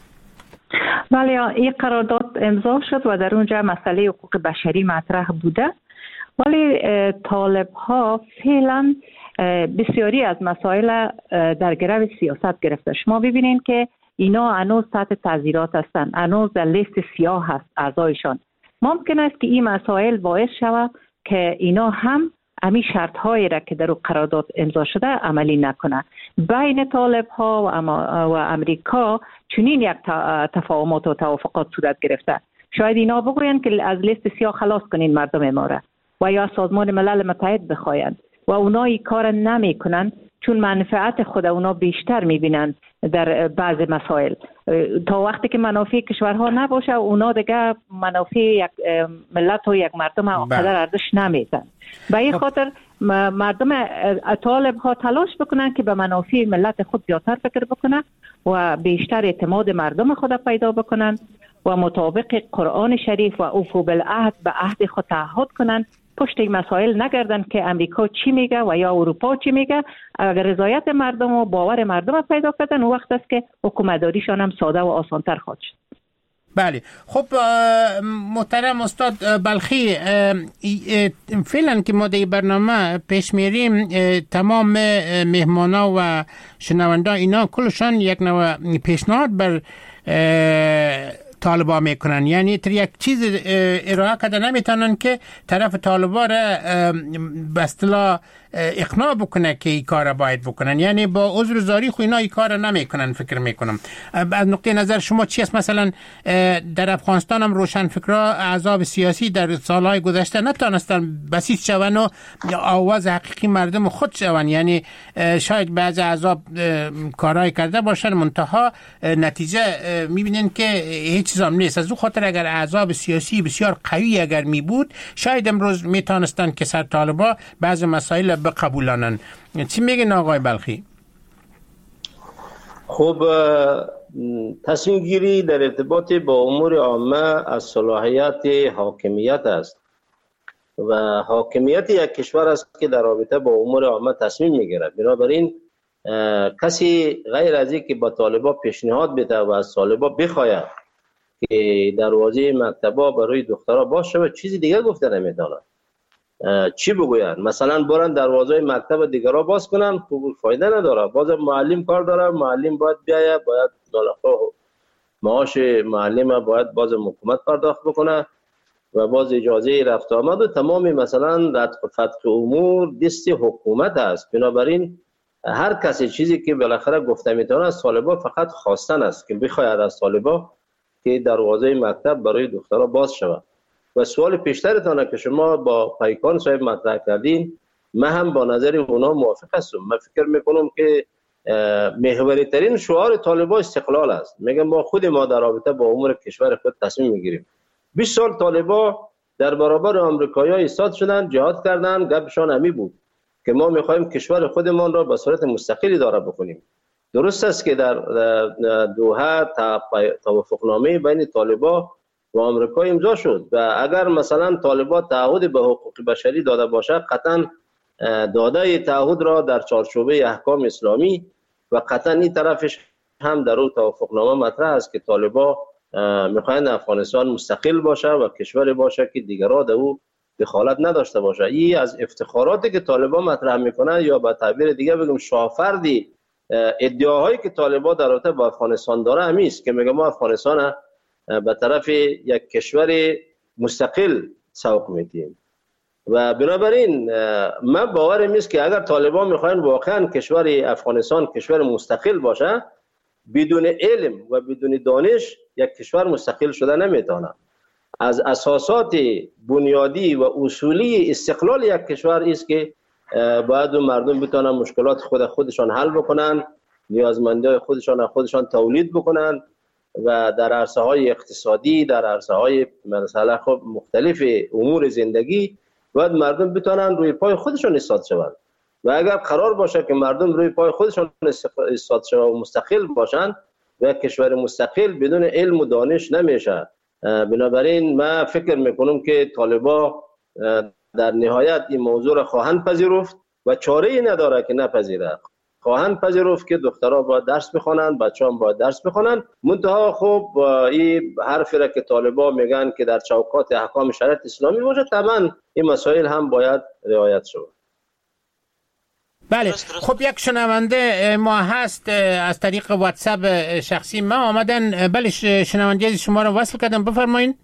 E: بله این قرارداد امضا شد و در اونجا مسئله حقوق بشری مطرح بوده، ولی طالب ها فعلا بسیاری از مسائل در گرو سیاست گرفته. شما ببینید که اینا هنوز تحت تعزیرات هستند، هنوز در لیست سیاه هست اعضایشان. ممکن است که این مسائل باعث شود که اینا هم همین شرط هایی را که در قرارداد امضا شده عملی نکنه. بین طالب ها و امریکا چنین یک تفاهمات و توافقات صورت گرفته. شاید اینا بگویند که از لیست سیاه خلاص کنین مردم ما را و یا سازمان ملل متحد بخواین و اونا این کار نمی کنن چون منفعت خود اونا بیشتر میبینن در بعض مسائل. تا وقتی که منافع کشورها نباشه اونا دیگه منافع یک ملت و یک مردم قدر ارزش نمیدن. به این خاطر مردم طالب ها تلاش بکنن که به منافع ملت خود زیادتر فکر بکنن و بیشتر اعتماد مردم خود پیدا بکنن و مطابق قرآن شریف و اوفوا بالعهد به عهد خود تعهد کنن، پشت این مسائل نگردن که امریکا چی میگه و یا اروپا چی میگه. اگر رضایت مردم و باور مردم پیدا کردن اون وقت است که حکومتداریشان هم ساده و آسانتر خواهد شد.
D: بله خب محترم استاد بلخی، فعلا که ما در برنامه پیش میریم تمام مهمانا و شنونده اینا کلشان یک نوع پیشنهاد بر طالبا میکنن، یعنی تر یک چیز ارائه کرده نمیتونن که طرف طالبا را به اصطلاح اقناع بکنه که این کار باید بکنن، یعنی با عذر زاری خو اینا این کار نمیکنن. فکر میکنم از نقطه نظر شما چی است؟ مثلا در افغانستان هم روشنفکرا احزاب سیاسی در سالهای گذشته نتونستن بسیج شون و آواز حقیقی مردم خود شون، یعنی شاید بعضی احزاب کارهای کرده باشن منتها نتیجه میبینن که هیچ چیز هم نیست. از اون خاطر اگر احزاب سیاسی بسیار قوی اگر می بود شاید امروز میتونستن که سر طالبا بعضی مسائل بقبولانن. چی میگن آقای بلخی؟
F: خب تصمیم گیری در ارتباط با امور عامه از صلاحیت حاکمیت است و حاکمیت یک کشور است که در رابطه با امور عامه تصمیم میگیرد. بنابراین کسی غیر از این که با طالبا پیشنهاد بده و از طالبا بخواید که دروازه مکتبا برای دخترها باز شود چیزی دیگر گفته نمیتونه. چی بگوین؟ مثلا برن دروازه مکتب دیگرها باز کنن، خوب فایده نداره. باز معلم کار داره، معلم باید بیایه، باید معاش معلم باید باز حکومت پرداخت بکنه و باز اجازه رفت آمد و تمام مثلا رتق فتق امور دست حکومت است. بنابراین هر کسی چیزی که بالاخره گفته میتونه از طالبا فقط خواستن است که بخواید از طالبا که دروازه مکتب برای دخترها باز شود. و سوال پیشترتانه که شما با پیکان صاحب مطرح کردین، من هم با نظر اونا موافق هستم. من فکر میکنم که محوری ترین شعار طالبا استقلال است. میگم ما خود ما در رابطه با امور کشور خود تصمیم میگیریم. 20 سال طالبا در برابر آمریکایی‌ها ایستاد شدن، جهاد کردن، گپشان همی بود که ما میخوایم کشور خودمان را به صورت مستقلی اداره بکنیم. درست است که در دوحه توافقنامه بین طالبا و آمریکا امضا شد و اگر مثلا طالبا تعهد به حقوق بشری داده باشه، قطعا داده تعهد را در چارچوبه احکام اسلامی و قطعا این طرفش هم در اون توافقنامه مطرح است که طالبا میخواین افغانستان مستقل باشه و کشور باشه که دیگرها در او دخالت نداشته باشه. این از افتخاراتی که طالبا مطرح میکنه یا به تعبیر دیگه بگم شافردی ادعاهایی که طالبا در رابطه با افغانستان داره همی است که میگه ما افغانستان به طرف یک کشور مستقل سوق میدیم و بنابراین من باورم است که اگر طالبان میخواین واقعا کشور افغانستان کشور مستقل باشه، بدون علم و بدون دانش یک کشور مستقل شده نمیتونه. از اساسات بنیادی و اصولی استقلال یک کشور است که باید مردم بتونن مشکلات خودشان حل بکنن، نیازمندی خودشان تولید بکنن و در عرصه های اقتصادی، در عرصه های مثلا خب مختلف امور زندگی باید مردم بتونن روی پای خودشان ایستاد شوند و اگر قرار باشه که مردم روی پای خودشان ایستاد شوند و مستقل باشند و کشور مستقل بدون علم و دانش نمیشه. بنابراین من فکر میکنم که طالبا در نهایت این موضوع را خواهند پذیرفت و چاره ای نداره که نپذیره. خواهند پذیرفت که دخترها باید درس بخونن، بچه‌ها باید درس بخونن. منتها خب این حرفی را که طالبا میگن که در چوکات احکام شریعت اسلامی باشه، طبعا این مسائل هم باید رعایت شود.
D: بله. خب یک شنونده ما هست از طریق واتساپ شخصی ما آمدن. بله شنونده شما را وصل کردم، بفرمایید.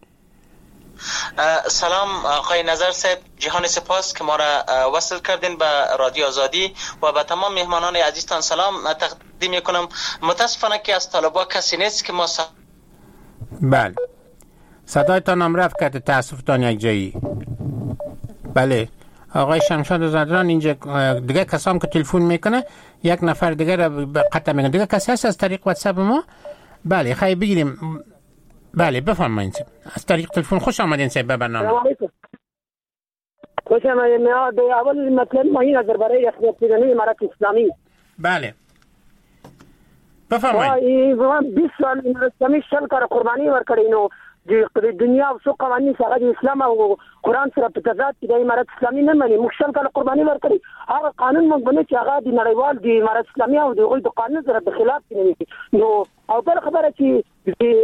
R: سلام آقای نظر صاحب، جهان سپاس که ما را وصل کردین به رادیو آزادی و به تمام مهمانان عزیزتان سلام تقدیم میکنم. متاسفانه که از طالبا کسی نیست که ما
D: بله صدایتان هم رفت کرده، تاسفتان یک جایی. بله آقای شمشاد زدران اینجا دیگه کسام که تلفن میکنه یک نفر دیگه را قطع میکنه. دیگه کسی هست از طریق واتساپ ما؟ بله خیلی بگیریم. بله بفرمایید. از طریق تلفن خوش آمدین صاحب به برنامه.
S: سلام علیکم. خوش آمدین. اول مطلب ما این از برای اخلاقی امارت اسلامی.
D: بله بفرمایید.
S: 20 سال امارت اسلامی شل کار قربانی ورکړي نو د دنیا او څو قوانین څنګه د اسلام او قران سره په تضاد کې د امارت اسلامي نه مني. موږ شل کار قربانی ورکړي، هغه قانون موږ باندې چې هغه د نړیوال د امارت اسلامي او د قانون سره د خلاف دی. نو او بل خبره چې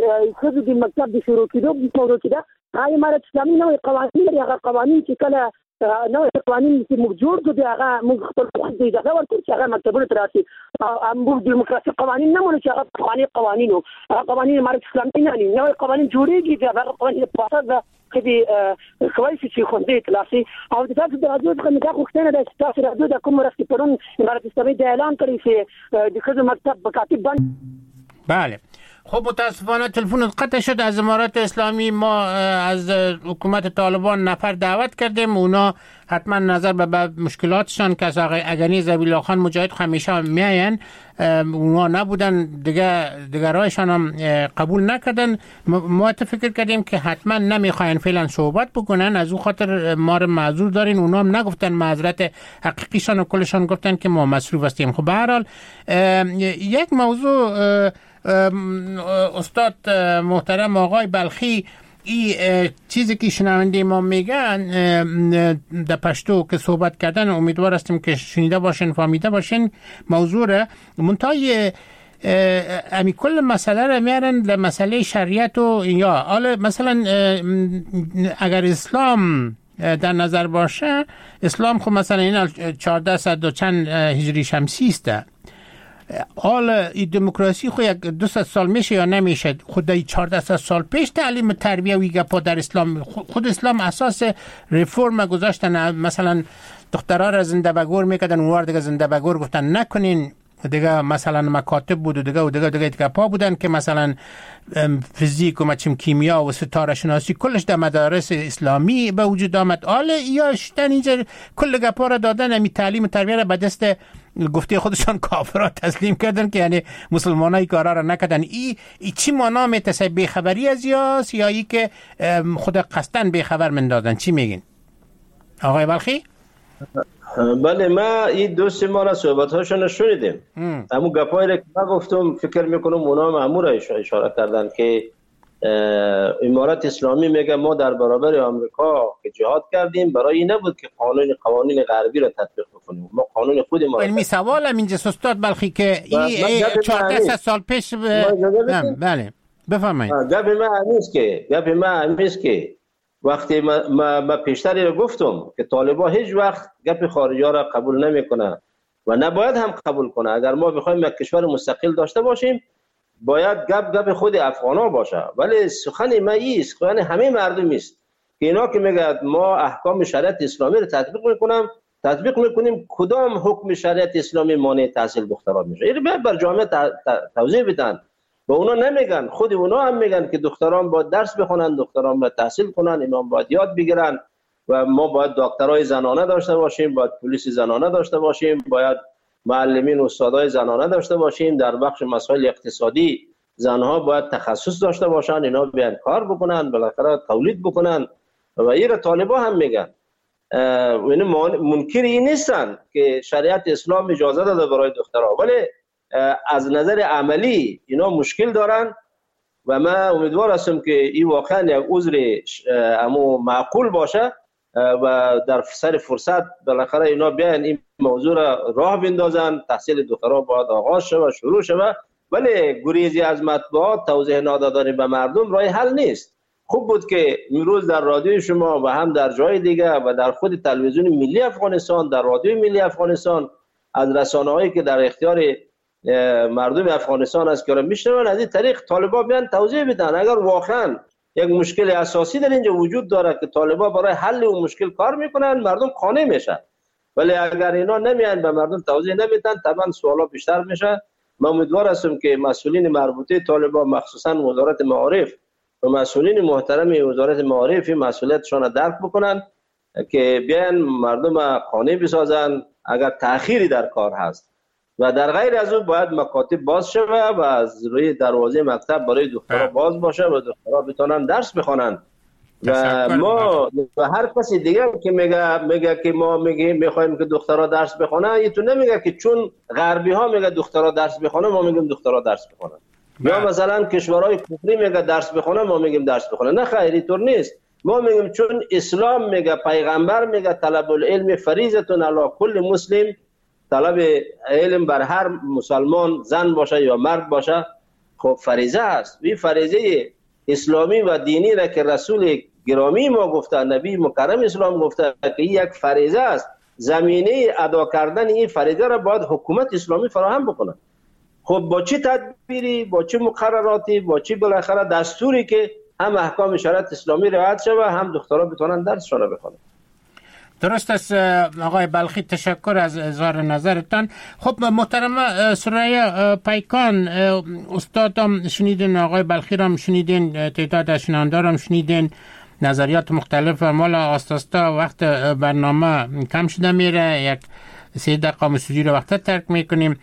S: د مکتب د شروع کېدو په موضوع کې دا امارت اسلامي نوې قوانین لري. هغه قوانین چې کله نو قوانین چې موږ جوړ کړو هغه موږ خپل خپل اجازه ورکړو چې هغه مکتبونو ته راشي. موږ دیموکراسي قوانین نه منو چې هغه پخواني قوانینو هغه قوانین امارت اسلامي نه دي. نوې قوانین جوړېږي چې هغه قوانین په اساس د خدي کوي چې خوندې تلاسي او د تاسو د راډیو څخه موږ غوښتنه ده چې تاسو راډیو د کوم ورځ پرون امارت اسلامي د اعلان کړی چې د خدمت مکتب کاتب باندې.
D: بله خب متاسفانه تلفن قطع شد از امارات اسلامی. ما از حکومت طالبان نفر دعوت کردیم، اونا حتما نظر به مشکلاتشان که از آقای اگنی زبیلا خان مجاهد همیشه میاین، اونا نبودن دیگه رایشان هم قبول نکردن. ما فکر کردیم که حتما نمیخواین فعلا صحبت بکنن، از او خاطر ما رو معذور دارین. اونا هم نگفتن معذرت حقیقیشان و کلشان گفتن که ما مصروف هستیم. خب به هر حال یک موضوع استاد محترم آقای بلخی، این چیزی که شنونده ما میگن در پشتو که صحبت کردن، امیدوار هستیم که شنیده باشین فهمیده باشین موضوع منتهای امی کل مسئله را میارن در مسئله شریعت و یا حالا مثلا اگر اسلام در نظر باشه، اسلام خب مثلا این 1400 و چند هجری شمسی است. حالا این دموکراسی خود یک 200 سال میشه یا نمیشه؟ خود 1400 سال پیش تعلیم تربیه و گپا در اسلام، خود اسلام اساس رفرم گذاشتن. مثلا دخترها را زنده بگور میکردن، اونوار دیگه زنده بگور گفتن نکنین دیگه. مثلا مکاتب بود و دیگه گپا بودن که مثلا فیزیک و مچم کیمیا و ستاره شناسی کلش در مدارس اسلامی به وجود آمد. حالا یا شدن اینجا کل گپا را دادن، امی تعلیم و تربیه را به دست گفته خودشان کافرها تسلیم کردن که یعنی مسلمانای کارا را نکردن. ای چی معنا میتسه؟ بیخبری از یا ای که خود قصدن بیخبر مندادن؟ چی میگین آقای بلخی؟
F: بله ما این دوست ما را صحبت هاشون شنیدیم. همون گپایی را که من گفتم فکر میکنم اونا هم همون را اشاره کردن که امارت اسلامی میگه ما در برابر آمریکا که جهاد کردیم برای این نبود که قوانین غربی را تطبیق بکنیم، ما قانون خود ما. علمی
D: سوالم اینجا استاد بلخی که این 1400 سال پیش بله بفرمایید.
F: گپ من همیست که وقتی ما پیشتری رو گفتم که طالبان هیچ وقت گپ خارجی را قبول نمیکنه و نباید هم قبول کنه. اگر ما بخوایم یک کشور مستقل داشته باشیم باید گپ خود افغانا باشه. ولی سخن ما ایست، سخن همه مردم است که اینا که میگه ما احکام شریعت اسلامی رو تطبیق میکنیم، کدام حکم شریعت اسلامی مانع تحصیل دختران میشه؟ این باید بر جامعه توضیح بدن. به اونا نمیگن، خود اونا هم میگن که دختران باید درس بخونن، دختران باید تحصیل کنن، اینا باید یاد بگیرن و ما باید دکترای زنانه داشته باشیم، باید پلیس زنانه داشته باشیم، باید معلمین و استادای زنانه داشته باشیم. در بخش مسائل اقتصادی زنها باید تخصص داشته باشن، اینا بیان کار بکنن، بالاخره تولید بکنن. و این طالبان هم میگن، یعنی منکر این نیستن که شریعت اسلام اجازه داده برای دخترها، ولی از نظر عملی اینا مشکل دارن و من امیدوار هستم که این واقعا یک عذر معقول باشه و در سر فرصت بالاخره اینا بیان این موضوع را راه بندازن. تحصیل دخترها باید آغاز شود، شروع شود، ولی گریزی از مطبوعات، توضیح ندادن به مردم راه حل نیست. خوب بود که امروز در رادیوی شما و هم در جای دیگه و در خود تلویزیون ملی افغانستان، در رادیو ملی افغانستان، از رسانه‌هایی که در اختیار مردم افغانستان است که را میشنون، از این طریق طالبان بیان توضیح بدن. اگر واقعا یک مشکل اساسی در اینجا وجود داره که طالبان برای حل اون مشکل کار میکنن، مردم قانع میشن. ولی اگر اینا نمیان به مردم توضیح نمیدن، طبعا سوالا بیشتر میشه. من امیدوار هستم که مسئولین مربوطه طالبان، مخصوصا وزارت معارف و مسئولین محترم وزارت معارف مسئولیتشان درک بکنن که بیان مردم قانع بسازن اگر تأخیری در کار هست. و در غیر از اون باید مکاتب باز شود و از روی دروازه مکتب برای دخترها باز باشه و دخترها بتونن درس بخونن. و ما و هر کسی دیگه که میگه که ما میخوایم که دخترها درس بخونن، این تو نمیگه که چون غربی ها میگه دخترها درس بخونن ما میگیم دخترها درس بخونن، یا مثلا کشورهای کفری میگه درس بخونن ما میگیم درس بخونن. نه خیر، اینطور نیست. ما میگیم چون اسلام میگه، پیغمبر میگه طلب العلم فریضه علی کل مسلم، طلب علم بر هر مسلمان، زن باشه یا مرد باشه، خب فریضه است. این فریضه اسلامی و دینی را که رسول گرامی ما گفته، نبی مکرم اسلام گفته که این یک فریضه است، زمینه ادا کردن این فریضه را باید حکومت اسلامی فراهم بکنه. خب با چه تدبیری، با چه مقرراتی، با چه بالاخره دستوری که هم احکام شریعت اسلامی رعایت شود، هم دخترها بتونن درسشون را بخونن.
D: درست است آقای بلخی، تشکر از اظهار نظرتان. خب محترم سریا پیکان، استادم شنیدین، آقای بلخی هم شنیدین، تعداد از شنوندگان هم شنیدین، نظریات مختلف. مالا آستاستا وقت برنامه کم شده میره، یک 3 دقیقه موسیقی رو وقت ترک میکنیم.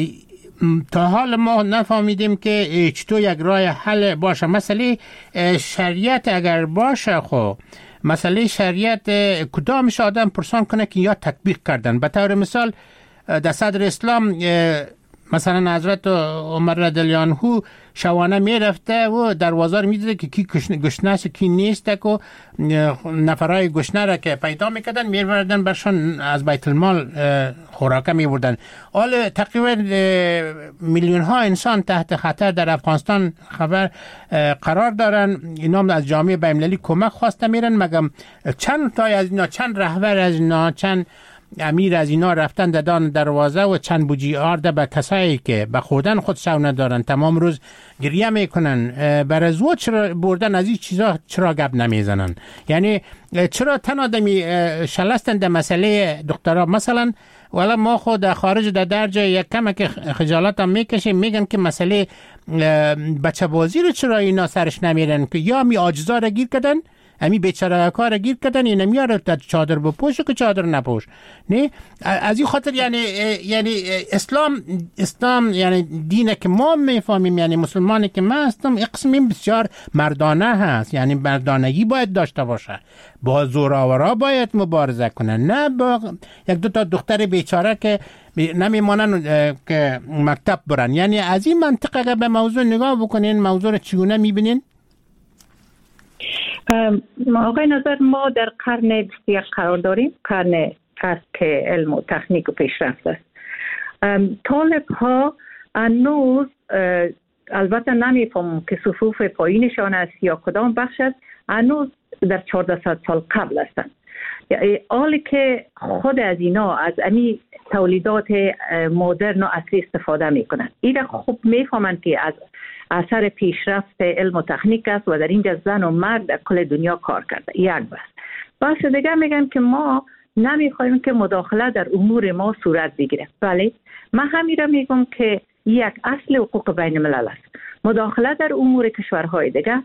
D: تا حال ما نفهمیدیم که چطور یک راه حل باشه. مسئله شریعت اگر باشه، خب مسئله شریعت کدامش آدم پرسان کنه که یا تطبیق کردن. به طور مثال در صدر اسلام مثلا حضرت عمر رضی الله عنه شوانه میرفته و دروازه رو میدیده که کی گشنه است کی نیست، که نفرای گشنه را که پیدا میکردن میبردن برشان از بیت المال خوراکه میبردن. حال تقریبا میلیون ها انسان تحت خطر در افغانستان خبر قرار دارن. اینا از جامعه بین‌المللی کمک خواسته میرن، مگم چند تا از اینا، چند رهبر از اینا، چند امیر از اینا رفتن دادن دروازه و چند بوجی آرده به کسایی که به خودن خود شو ندارن، تمام روز گریه میکنن. برای زود چرا بردن از این چیزا چرا گپ نمیزنن؟ یعنی چرا تن آدمی شلستن در مسئله دخترها؟ مثلا ولی ما خود در خارج در درجه یک کم که خجالت هم میکشیم، میگن که مسئله بچه بازی رو چرا اینا سرش نمیرن، که یا می آجزا را گیر کردن، امی بیچاره کار گیر کردن، این نمیاره تا چادر بپوشه که چادر نپوش. نه از این خاطر یعنی اسلام یعنی دینه که ما میفهمیم، یعنی مسلمانی که من هستم، این قسم بسیار مردانه هست. یعنی مردانگی باید داشته باشه، با زورآورا باید مبارزه کنه، نه با یک دو تا دختر بیچاره که نمیمانن که مکتب برن. یعنی از این منطقه به موضوع نگاه بکنین، موضوع رو چگونه میبینین؟
E: آقای نظر، ما در قرن 21 قرار داریم، قرن است که علم و تکنیک و پیشرفت است. طالب ها هنوز البته نمیفهمم که صفوف پایینشان است یا کدام بخش است، هنوز در 1400 سال قبل هستند. حالی که خود از اینا از امی تولیدات مدرن و اصلی استفاده میکنند. اینا خوب میفهمند که از اثر پیشرفت علم و تکنیک است و در اینجا زن و مرد در کل دنیا کار کرده. یک بس دیگه میگن که ما نمیخوایم که مداخله در امور ما صورت بگیره. بله، من همین را میگم که یک اصل حقوق بین الملل است. مداخله در امور کشورهای دیگه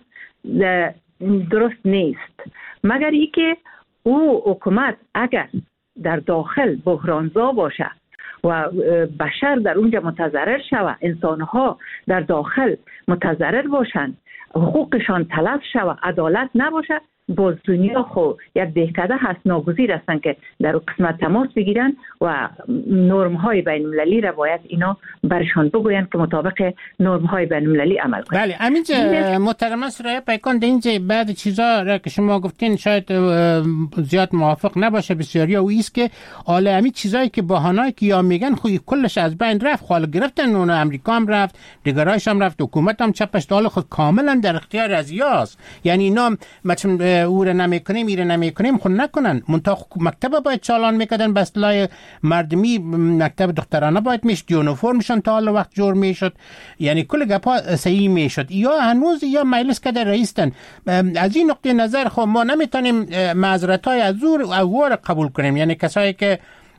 E: درست نیست، مگر ای که او حکومت اگر در داخل بحرانزا باشه و بشر در اونجا متضرر شود، انسانها در داخل متضرر باشند، حقوقشان تلف شود، عدالت نباشه، باز دنیا خو یک دهکده هست، ناگزیر هستند که در قسمت تماس بگیرن و نرم های بین المللی را باید اینا برشان بگویند که مطابق نرم های بین المللی عمل کنند.
D: بله، همینجا محترم سریا پیکان، در اینجا بعد چیزا را که شما گفتین شاید زیاد موافق نباشه بسیاری، و ایست که حالا همین چیزایی که بهانه‌ای که یا میگن خود کلش از بین رفت، حالا گرفتن اون امریکا هم رفت، دیگرایش هم رفت، حکومت هم چپش حالا خود کاملا در اختیار از یاست. یعنی اینا مثلا او را نمیکنیم ایره نمیکنیم خود نکنن، منتها مکتب باید چالان میکردن، بسلای مردمی مکتب دخترانه باید میشد، یونیفرمشون تا حالا وقت جور میشد، یعنی کل گپا صحیح میشد. یا هنوز یا مجلس کده رئیستن. از این نقطه نظر خب ما نمیتونیم معذرت‌های از زور قبول کنیم، یعنی کسایی که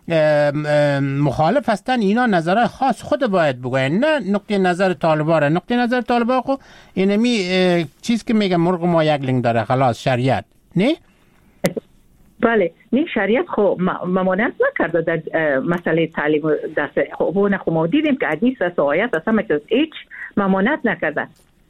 D: مخالف هستن اینا نظرهای خاص خود باید بگوین، نه نقطه نظر طالبا را. نقطه نظر طالبا خب اینمی چیز که میگه مرغ ما یک لنگ داره، خلاص شریعت نه؟
E: بله، نه شریعت خب ممانعت نکرده در مسئله تعلیم دست خب ما دیدیم که حدیث است، آیت است، همه چیز هیچ ممانعت نکرده.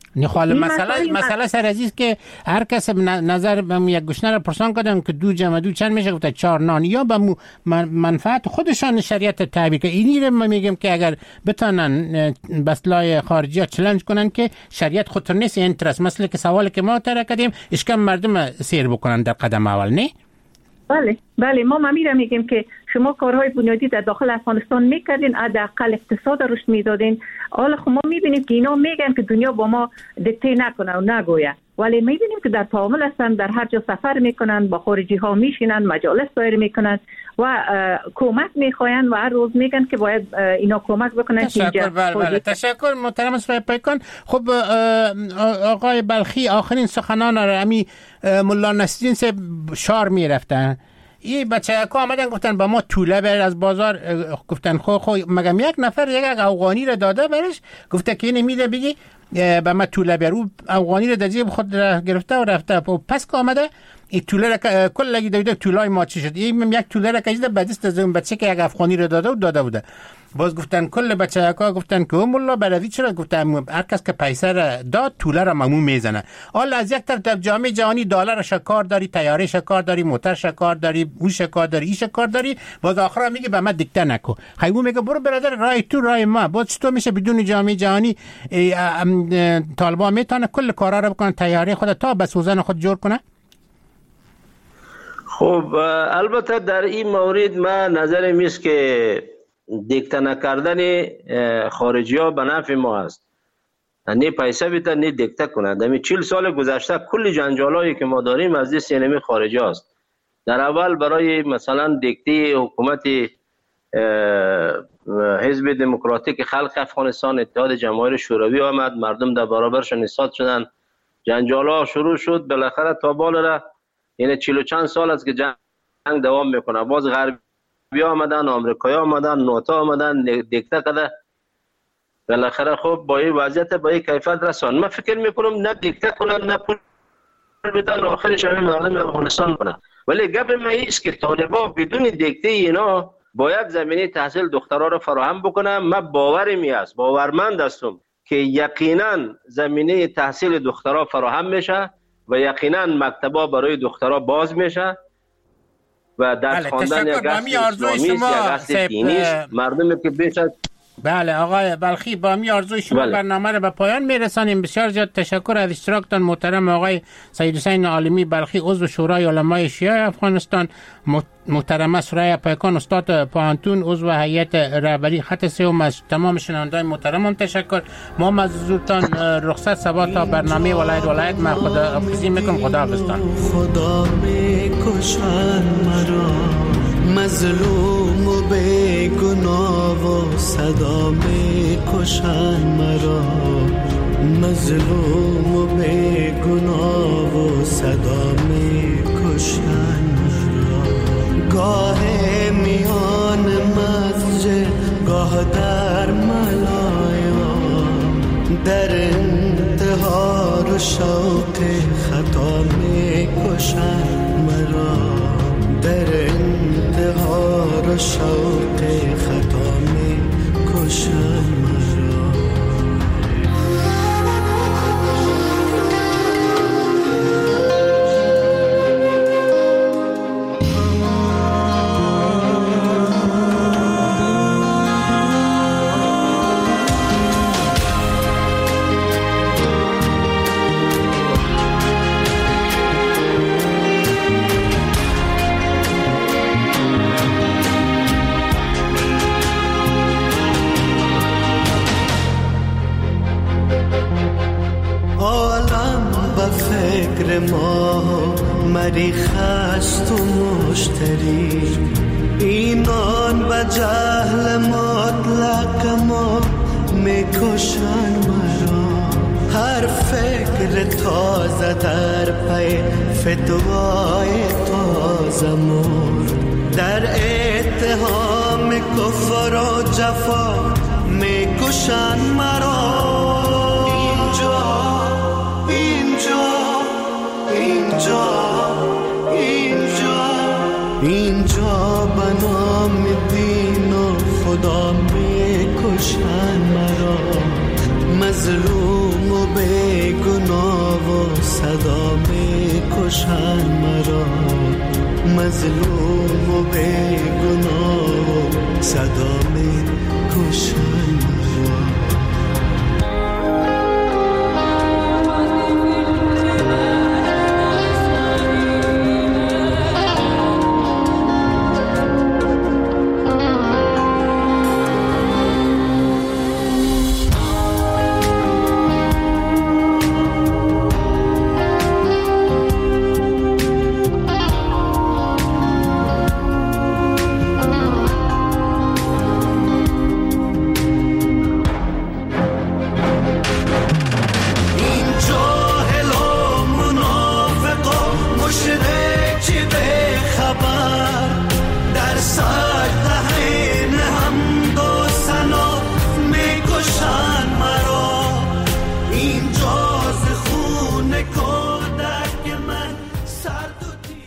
D: مسئله سر عزیز که هر کس نظر یک گشنه را پرسان کردن که 2 + 2 چند میشه، گفته 4 نان، یا به منفعت خودشان شریعت تابع که اینی رو ما میگیم که اگر بتونن بسلای خارجی ها چلنج کنن که شریعت خودتر نیست، اینترست مثل که سوالی که ما طرح کردیم اشکم مردم سیر بکنن در قدم اول، نه؟
E: بله ما میره میگیم که شما کارهای بنیادی در داخل افغانستان میکردین، حداقل اقتصاد روش میدادین. حالا خب ما میبینیم که اینا میگن که دنیا با ما دکته نکنه و نگویه. ولی می‌بینیم که در تعامل هستن، در هر جا سفر میکنن، با خارجی ها میشینن، مجالس دایر میکنن و کمک میخواین و هر روز میگن که باید اینا کمک بکنن.
D: تشکر. بله تشکر محترم سوای پیکان. خب آقای بلخی، آخرین سخنان را امی ملا نصرالدین سے شار میرفتن، این بچه ها آمدن گفتن با ما توله بر از بازار، گفتن خو مگم یک نفر یک افغانی را داده برش، گفته که نمیده بگی با ما توله بر، او افغانی را در جیب خود را گرفته و رفته. پس که آمده این توله را کل لگی دویده، تولای ما چی شد، این یک توله را کشیده به دست از اون بچه که یک افغانی را داده بوده. باز گفتن کل بچه ها گفتن که مولا برادی چرا، گفتن هر کس که پیسه را داد توله را ممنون میزنه. حالا از یک طرف در جامعه جهانی دلار شکار داری، تیاره شکار داری، موتر شکار داری، او شکار داری، این شکار داری، باز آخر میگه به من دیکته نکو. خیلی میگه برو برادر رای تو رای ما. باز چطور میشه بدون جامعه جهانی طالبان میتونه کل کارا را بکنن، تیاره خود تا به سوزن خود جور کنه؟
F: خب البته در این مورد من نظرم است که دیکته نکردن خارجی ها به نفع ما است. نه پیسه بیتن نه دیکته کنند. در 40 سال گذشته کل جنجالایی که ما داریم از دست اینمی خارجی است. در اول برای مثلا دیکته حکومت حزب دموکراتیک خلق افغانستان، اتحاد جماهیر شوروی آمد، مردم در برابرشون ایستاد شدن، جنجالا شروع شد، بالاخره تا بالا یعنی 40 چند سال است که جنگ دوام میکنه. باز غرب بیا آمدن، آمریکایی آمدن، نوتا آمدن، دیکته کده، بالاخره خب با این وضعیت با این کیفیت رسان. من فکر میکنم نه دیکته کنن نه پول بدن، آخرش همه مردم افغانستان کنن. ولی گپ من ایست که طالبان بدون دیکته اینا باید زمینه تحصیل دخترها را فراهم بکنن. من باورم است، باورمند هستم که یقینا زمینه تحصیل دخترها فراهم میشه و یقینا مکتبا برای دخترها باز میشه و درس خواندن یک اسلامی است، یک دینی است، مردمی که بیش از
D: بله آقای بلخی، با می آرزوی شما برنامه را به پایان میرسانیم. بسیار زیاد تشکر از اشتراکتان محترم آقای سید حسین عالمی بلخی، عضو شورای علمای شیعه افغانستان، محترم سرای پیکان استاد پانتون، عضو هیئت رهبری خط سوم. از تمام شنوندگان محترم تشکر. ما مزورتان رخصت سبا تا برنامه ولایت ما خدا افزی میکنم. خدا بستان.
T: خدا میکشن مرا مظلوم و بے گناه و صدا میکشن مرا، مظلوم و بے گناه و صدا میکشن مرا. گاه میان مسجد گاه در ملایا، در انتحار و شوق خطا میکشن مرا، در انتحار و شوق خطا میکشن مرا. ما مریخست و مشتری، اینان به جهل مطلق ما میکشن مرا. هر فکر تازه در پی فتوای تازه مرد، در اتهام کفر و جفا میکشن مرا. اینجا به نام دین و خدا میکشن مرا، مظلوم و بے گناه و صدا میکشن مرا، مظلوم و بے گناه و صدا میکشن.